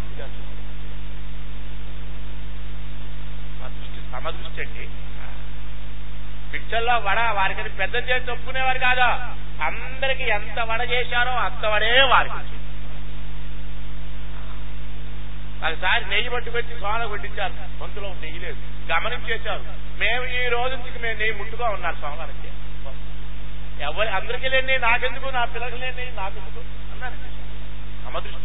మా దృష్టి సమదృష్టి అండి. పిక్చర్లో వడ వారికని పెద్ద చేసి ఒప్పుకునేవారు కాదు, అందరికి ఎంత వడ చేశారో అంత వడే వారికి వచ్చింది. ఒకసారి నెయ్యి పట్టుకొచ్చి సోన కొట్టించారు, గొంతులో నెయ్యి లేదు, గమనించేశారు. మేము ఈ రోజు నుంచి మేము నెయ్యి ముట్టుగా ఉన్నారు సోమవారికి. ఎవరి అందరికీ లేని నాకెందుకు, నా పిల్లలకి లేని నాకెందుకు అన్నారు సమదృష్టి.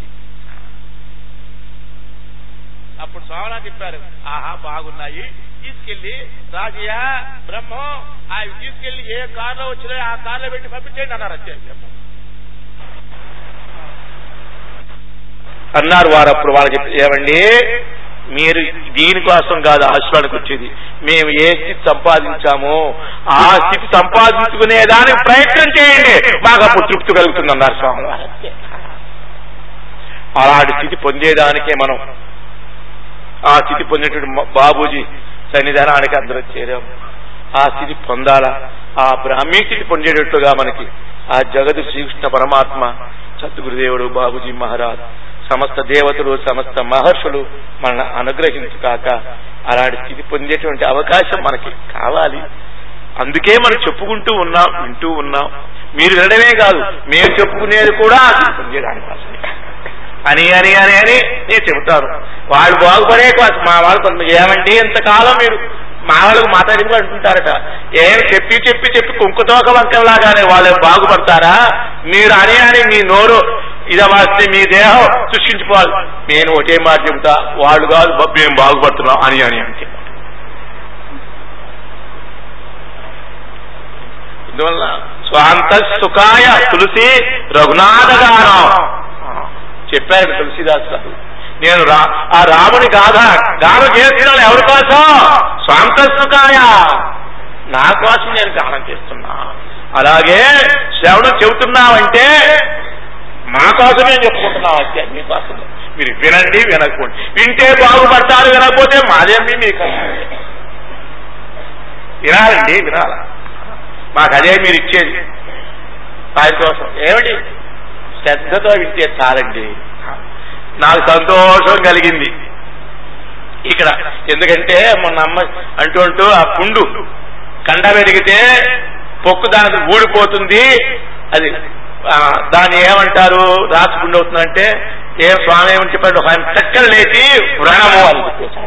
అప్పుడు సోమనా చెప్పారు, ఆహా బాగున్నాయి, తీసుకెళ్లి రాజయ్య బ్రహ్మం అవి తీసుకెళ్లి ఏ కారులో వచ్చినా ఆ కారులో పెట్టి పంపించేయండి అన్నారు. వచ్చేసి అన్నారు వారు. అప్పుడు వాళ్ళకి ఏమండి, మీరు దీనికోసం కాదు ఆశ్రమానికి వచ్చేది, మేము ఏ స్థితి సంపాదించామో ఆ స్థితి సంపాదించుకునే దానికి ప్రయత్నం చేయండి, మాకు అప్పుడు తృప్తి కలుగుతుంది అన్నారు స్వామి వారు. అలాంటి స్థితి పొందేదానికే మనం ఆ స్థితి పొందేటువంటి బాబూజీ సన్నిధానానికి అందరూ చేరాము. ఆ స్థితి పొందాలా, ఆ బ్రాహ్మీ స్థితి పొందేటట్లుగా మనకి ఆ జగదు శ్రీకృష్ణ పరమాత్మ సద్గురుదేవుడు బాబూజీ మహారాజ్ సమస్త దేవతలు సమస్త మహర్షులు మనల్ని అనుగ్రహించుకాక అలాంటి స్థితి పొందేటువంటి అవకాశం మనకి కావాలి. అందుకే మనం చెప్పుకుంటూ ఉన్నాం, వింటూ ఉన్నాం. మీరు వినడమే కాదు, మేము చెప్పుకునేది కూడా ఆ స్థితి పొందేదానికోసం అని అని అని అని నేను చెబుతాను. వాళ్ళు బాగుపడే కోసం మా వాళ్ళు కొంత ఏమండి ఇంతకాలం మీరు మా వాళ్ళకు మాట్లాడింపు అంటుంటారట, ఏం చెప్పి చెప్పి చెప్పి కుంకుతోక వంకలాగానే వాళ్ళు బాగుపడతారా? మీరు అని అని మీ నోరు ఇదవాస్తే మీ దేహం సృష్టించుకోవాలి. నేను ఒకటే మాట చెబుతా, వాళ్ళు కాదు మేము బాగుపడుతున్నాం అని అని అంటే. అందువల్ల స్వాంత సుఖాయ తులసి రఘునాథగానం చెప్పారు తులసిదాస్ గారు. నేను రా ఆ రాముని గాథ గానం చేస్తున్నాను ఎవరి కోసం? స్వాంత సుఖాయ, నా కోసం నేను గానం చేస్తున్నా. అలాగే శ్రవణం చెబుతున్నావంటే మా కోసం నేను చెప్పుకుంటున్నాం అంతే, మీకోసం. మీరు వినండి, వినకపోండి. వింటే బాగుపడతారు, వినకపోతే మాదేమి మీకు వినాలండి, వినాల. మాకు అదే మీరు ఇచ్చేది ఆయన కోసం. ఏమిటి శ్రద్ధతో వింటే చాలండి. నాకు సంతోషం కలిగింది. ఇక్కడ ఎందుకంటే మొన్న అమ్మ అంటూ అంటూ ఆ పుండు కండ పెరిగితే పొక్కు దానికి ఊడిపోతుంది, అది దాన్ని ఏమంటారు రాసుపుండు అవుతుందంటే ఏ స్వామి ఏమని చెప్పాడు, ఆయన చక్కర లేచి వ్రణము అని చెప్పేశాడు.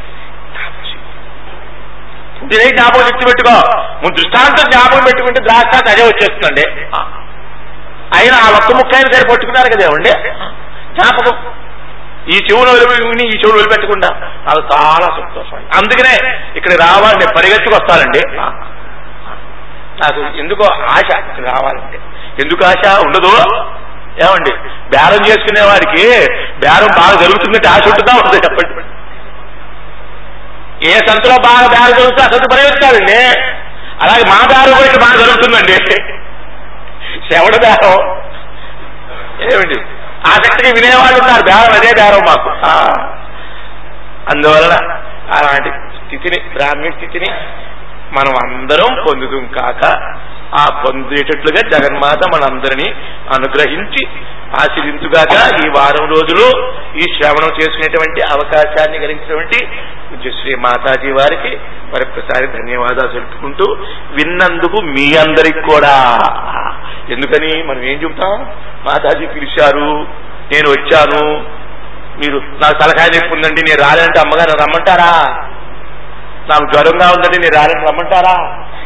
ఇదే జ్ఞాపకం శక్తి పెట్టుకో, నువ్వు దృష్టాంతం జ్ఞాపకం పెట్టుకుంటే ద్రాక్ష అదే వచ్చేస్తుందండి. అయినా ఆ ఒక్క ముక్క అయినా సరే పట్టుకున్నారు కదా ఏమండి జ్ఞాపకం. ఈ చెవులు వదిలిపెట్టుకుని ఈ చెవులు వదిలిపెట్టకుండా అది చాలా సంతోషం. అందుకనే ఇక్కడ రావాలి, నేను పరిగెత్తుకు వస్తానండి. నాకు ఎందుకో ఆశ ఇక్కడ రావాలంటే. ఎందుకు ఆశ ఉండదు ఏమండి? బేరం చేసుకునే వాడికి బేరం బాగా జరుగుతుందంటే ఆశ ఉంటుందా ఉంటుంది చెప్పండి. ఏ సంతలో బాగా బేరం జరుగుతుందో ఆ సంత పరిగెత్తాడండి. అలాగే మా బేరం కూడా ఇక్కడ బాగా జరుగుతుందండి. శవడ బేరం ఏమిటి ఆసక్తిగా వినేవాళ్ళు ఉన్నారు. బేరం అదే బేరం మాకు. అందువలన అలాంటి స్థితిని, బ్రాహ్మీ స్థితిని మనం అందరం పొందుతాం కాక ఆ పొందేటట్లుగా జగన్మాత మనందరినీ అనుగ్రహించి ఆశీర్వించుగాక. ఈ వారం రోజులు ఈ శ్రవణం చేసుకునేటువంటి అవకాశాన్ని కలిగించినటువంటి శ్రీ మాతాజీ వారికి మరొకసారి ధన్యవాదాలు తెలుపుకుంటూ, విన్నందుకు మీ అందరికి కూడా. ఎందుకని మనం ఏం చెబుతాం, మాతాజీ పిలిచారు, నేను వచ్చాను, మీరు నాకు తలకాయ నొప్పి ఉందండి నేను రాలేంటే అమ్మగారు రమ్మంటారా? నాకు జ్వరంగా ఉందండి నేను రాలేంటే రమ్మంటారా?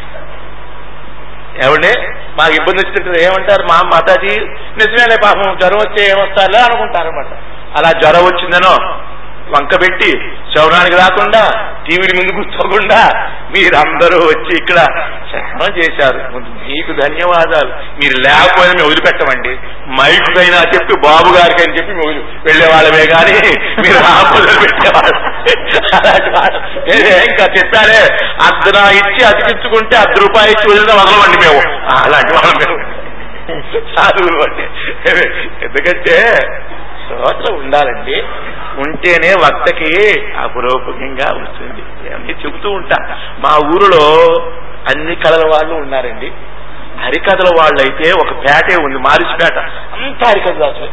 ఏమండి మాకు ఇబ్బంది వచ్చినట్టు ఏమంటారు, మా మాతాజీ నిజమేనే పాపం జ్వరం వస్తే ఏమొస్తారులే అనుకుంటారు అనమాట. అలా జ్వరం వచ్చిందనో వంక పెట్టి శ్రవణానికి రాకుండా టీవీల ముందు కూర్చోకుండా మీరందరూ వచ్చి ఇక్కడ శ్రవణం చేశారు. మీకు ధన్యవాదాలు. మీరు లేకపోయినా మేము వదిలిపెట్టమండి. మైకుకైనా చెప్పి బాబు గారికి అని చెప్పి మేము వెళ్లేవాళ్ళమే కానీ మీరు రాకపోతే పెట్టేవాళ్ళు. అలాంటి వాళ్ళు ఇంకా చెప్పారే, అర్ధన ఇచ్చి అతికించుకుంటే అర్ధ రూపాయలు ఇచ్చి వదిలిన వదలమండి మేము. అలాంటి వాళ్ళు మేము చదువు అండి. ఎందుకంటే శ్రోత్రం ఉండాలండి, ఉంటేనే వక్తకి అపురూపంగా వస్తుంది. అన్ని చెబుతూ ఉంటా. మా ఊరిలో అన్ని కళల వాళ్ళు ఉన్నారండి. హరికథల వాళ్ళు అయితే ఒక పేటే ఉంది, మారిసిపేట, అంతా హరికథ రాసే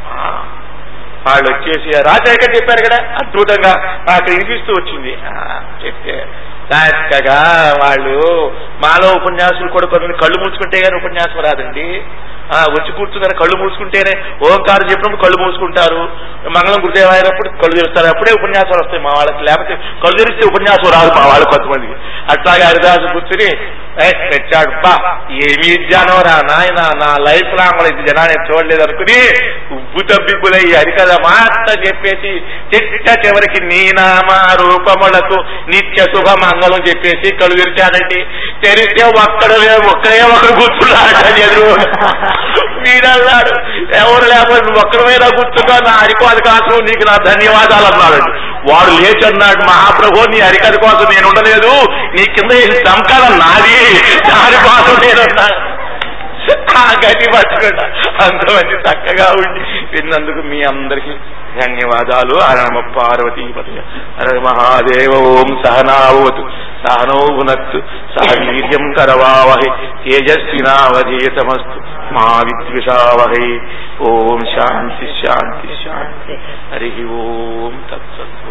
వాళ్ళు వచ్చేసి రాజశేఖర్ చెప్పారు కదా అద్భుతంగా నాకు వినిపిస్తూ వచ్చింది. చెప్తే చక్కగా వాళ్ళు మాలో ఉపన్యాసులు కూడా కొన్ని కళ్ళు మూసుకుంటే గానీ ఉపన్యాసం రాదండి. వచ్చి కూర్చున్నారు, కళ్ళు మూసుకుంటేనే ఓంకారం చెప్పినప్పుడు కళ్ళు మూసుకుంటారు, మంగళం గురుదేవ అయినప్పుడు కళ్ళు తెరుస్తారు, అప్పుడే ఉపన్యాసాలు వస్తాయి మా వాళ్ళకి. లేకపోతే కళ్ళు తెరిస్తే ఉపన్యాసం రాదు మా వాళ్ళకి కొంతమందికి. అట్లాగే హరిదాసు కూర్చుని తెచ్చాడు, బా ఏమి ఇచ్చానో రా నాయన, నా లైఫ్ లాంగ్ ఇది జనాన్ని చూడలేదు అనుకుని ఉబ్బు తబ్బిబ్బులై హరికథ మాట చెప్పేసి చిట్ట చివరికి నీ నామా రూపములకు నిత్య శుభ మంగళం చెప్పేసి కళ్ళు తెరిచాడండి. తెరిస్తే ఒక్కడే ఒక్కడే ఒకడు కూర్చున్నాడు ఎదురు. మీరన్నాడు ఎవరు లేకపోతే ఒక్కడి మీద కూర్చున్నా నా హరికథ కోసం నీకు నా ధన్యవాదాలు అన్నాడండి. వాడు లేచి అన్నాడు, మహాప్రభు నీ హరికథ కోసం నేను ఉండలేదు, నీ కింద సంకాలం నాది, దాని కోసం నేను అన్నాడు. ఆ గతి పట్టుకుంటా అంతమంది చక్కగా ఉండి విన్నందుకు మీ అందరికీ ధన్యవాదాలు. హరమ పార్వతీ పతి హర మహాదేవ. ఓం సహనావతు సహనో భునత్తు సహ వీర్యం కరవావహై తేజస్వినావధీతమస్తు మా విద్విషావహై. ఓం శాంతి శాంతి శాంతి. హరి ఓం తత్సత్.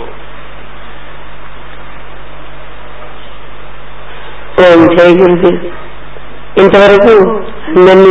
ఓం జయ గురుదేవ్. ఇంతవరకు అందరినీ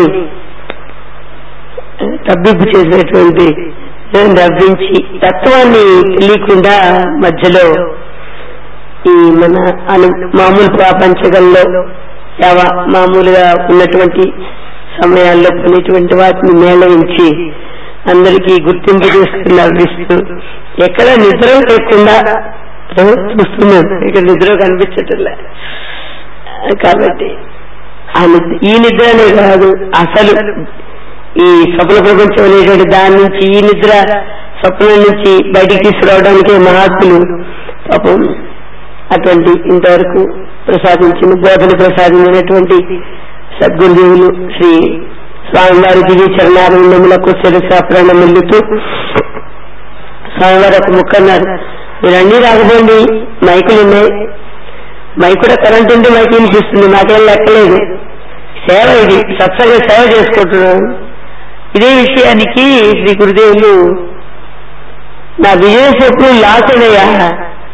తబ్బిబ్బు చేసినటువంటి నవ్వించి తత్వాన్ని తెలియకుండా మధ్యలో ఈ మన అను మామూలు ప్రపంచంలో మామూలుగా ఉన్నటువంటి సమయాల్లో కొనేటువంటి వాటిని మేళవించి అందరికీ గుర్తింపు చేస్తూ నవ్విస్తూ ఎక్కడ నిద్ర లేకుండా చూస్తున్నాను. ఇక్కడ నిద్ర కనిపించట్లే కాబట్టి ఈ నిద్రనే కాదు, అసలు ఈ స్వప్న ప్రపంచం అనేటువంటి దాని నుంచి ఈ నిద్ర స్వప్నం నుంచి బయటికి తీసుకురావడానికి మహాత్ములు పాపం అటువంటి ఇంతవరకు ప్రసాదించిన బోధన ప్రసాదించినటువంటి సద్గురుదేవులు శ్రీ స్వామివారి దివ్య చరణారవిందములకు శిరస ప్రణమిల్లుతూ స్వామివారు ఒక ముక్కన్నారు, మీరు అన్ని రాకపోండి, మైకులు ఉన్నాయి, మైక్ కూడా కరెంట్ ఉంటే మైక్ వినిపిస్తుంది, నాకేం లెక్కలేదు, సేవ ఇది సత్సంగా సేవ చేసుకుంటున్నాను. ఇదే విషయానికి శ్రీ గురుదేవులు నా విజయ స్వప్నం లాసడయ్యా,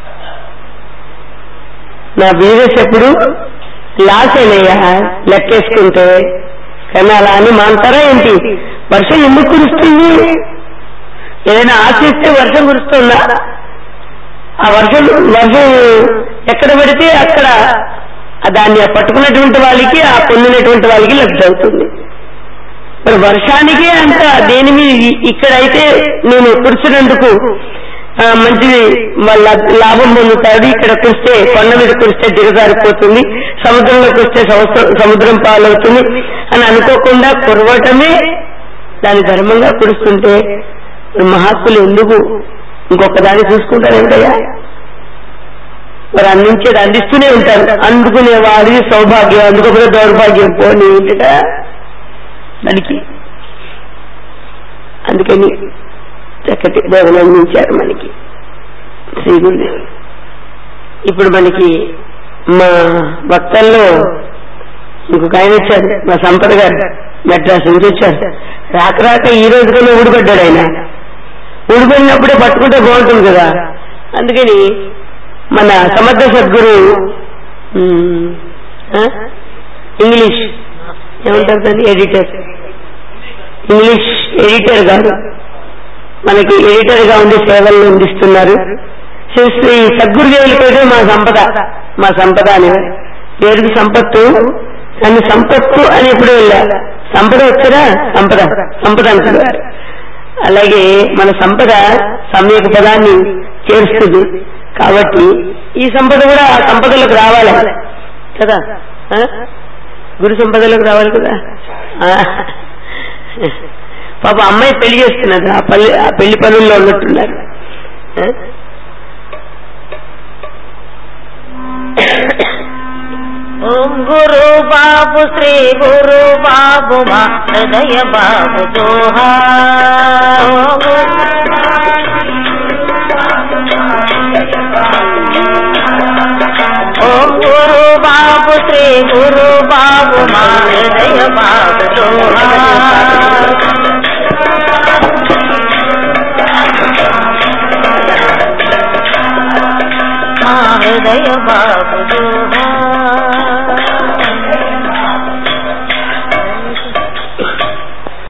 నా బిజినెస్ ఎప్పుడు లాస్ అయినయ్యా లెక్కేసుకుంటే. కానీ అలా అని మాంటారా ఏంటి? వర్షం ఎందుకు కురుస్తుంది? ఏదైనా ఆశిస్తే వర్షం కురుస్తుందా? ఆ వర్షం వర్షం ఎక్కడ పడితే అక్కడ దాన్ని పట్టుకున్నటువంటి వాళ్ళకి, ఆ పొందినటువంటి వాళ్ళకి లబ్ధి అవుతుంది. మరి వర్షానికి అంత దేని మీద ఇక్కడైతే నేను కురిసినందుకు మంచిది వాళ్ళ లాభం పొందుతాడు, ఇక్కడ కురిస్తే కొండ మీద కురిస్తే దిగజారిపోతుంది, సముద్రంలో కురిస్తే సముద్రం పాలవుతుంది అని అనుకోకుండా కురవటమే దాని ధర్మంగా కురుస్తుంటే మహాత్ములు ఎందుకు ఇంకొక దాన్ని చూసుకుంటారేంటయ్యా? మరి అందించేది అందిస్తూనే ఉంటారు. అందుకునే వాడిది సౌభాగ్యం, అందుకోకపోతే దౌర్భాగ్యం పోనీ ఏంటా దానికి. అందుకని చక్కటి దేవుని అందించారు మనకి శ్రీ గురుదేవులు. ఇప్పుడు మనకి మా భక్తల్లో ఇంకొక ఆయన వచ్చారు, మా సంపద గారు, మెడ్రాస్ నుంచి వచ్చారు. రాక రాక ఈ రోజు కన్నా ఊడిపడ్డాడు ఆయన. ఊడిపడినప్పుడే పట్టుకుంటే బాగుంటుంది కదా. అందుకని మన సమర్థ సద్గురు ఇంగ్లీష్ ఏమంటారు దాన్ని, ఎడిటర్, ఇంగ్లీష్ ఎడిటర్ గారు మనకి ఎడిటర్ గా ఉండి సేవలను అందిస్తున్నారు. శ్రీ సద్గురుదేవుల పేరు మా సంపద, మా సంపద అని పేరుకి సంపత్తు, నన్ను సంపత్తు అని ఎప్పుడు వెళ్ళా, సంపద వచ్చారా సంపద సంపద అంటున్నారు. అలాగే మన సంపద సమ్యక పదాన్ని చేరుస్తుంది. కాబట్టి ఈ సంపద కూడా ఆ సంపదలోకి రావాలి కదా, గురు సంపదలోకి రావాలి కదా. పాప అమ్మాయి పెళ్లి చేస్తున్నది, ఆ పల్లి ఆ పెళ్లి పనుల్లో ఉన్నట్టున్నారు. ఓం గురు బాబు శ్రీ గురు బాబు మా హృదయ బాబు దోహా. ఓం గురు బాబు శ్రీ గురు బాబు మా హృదయ బాబు దోహా. మా హృదయ బాబు దోహా.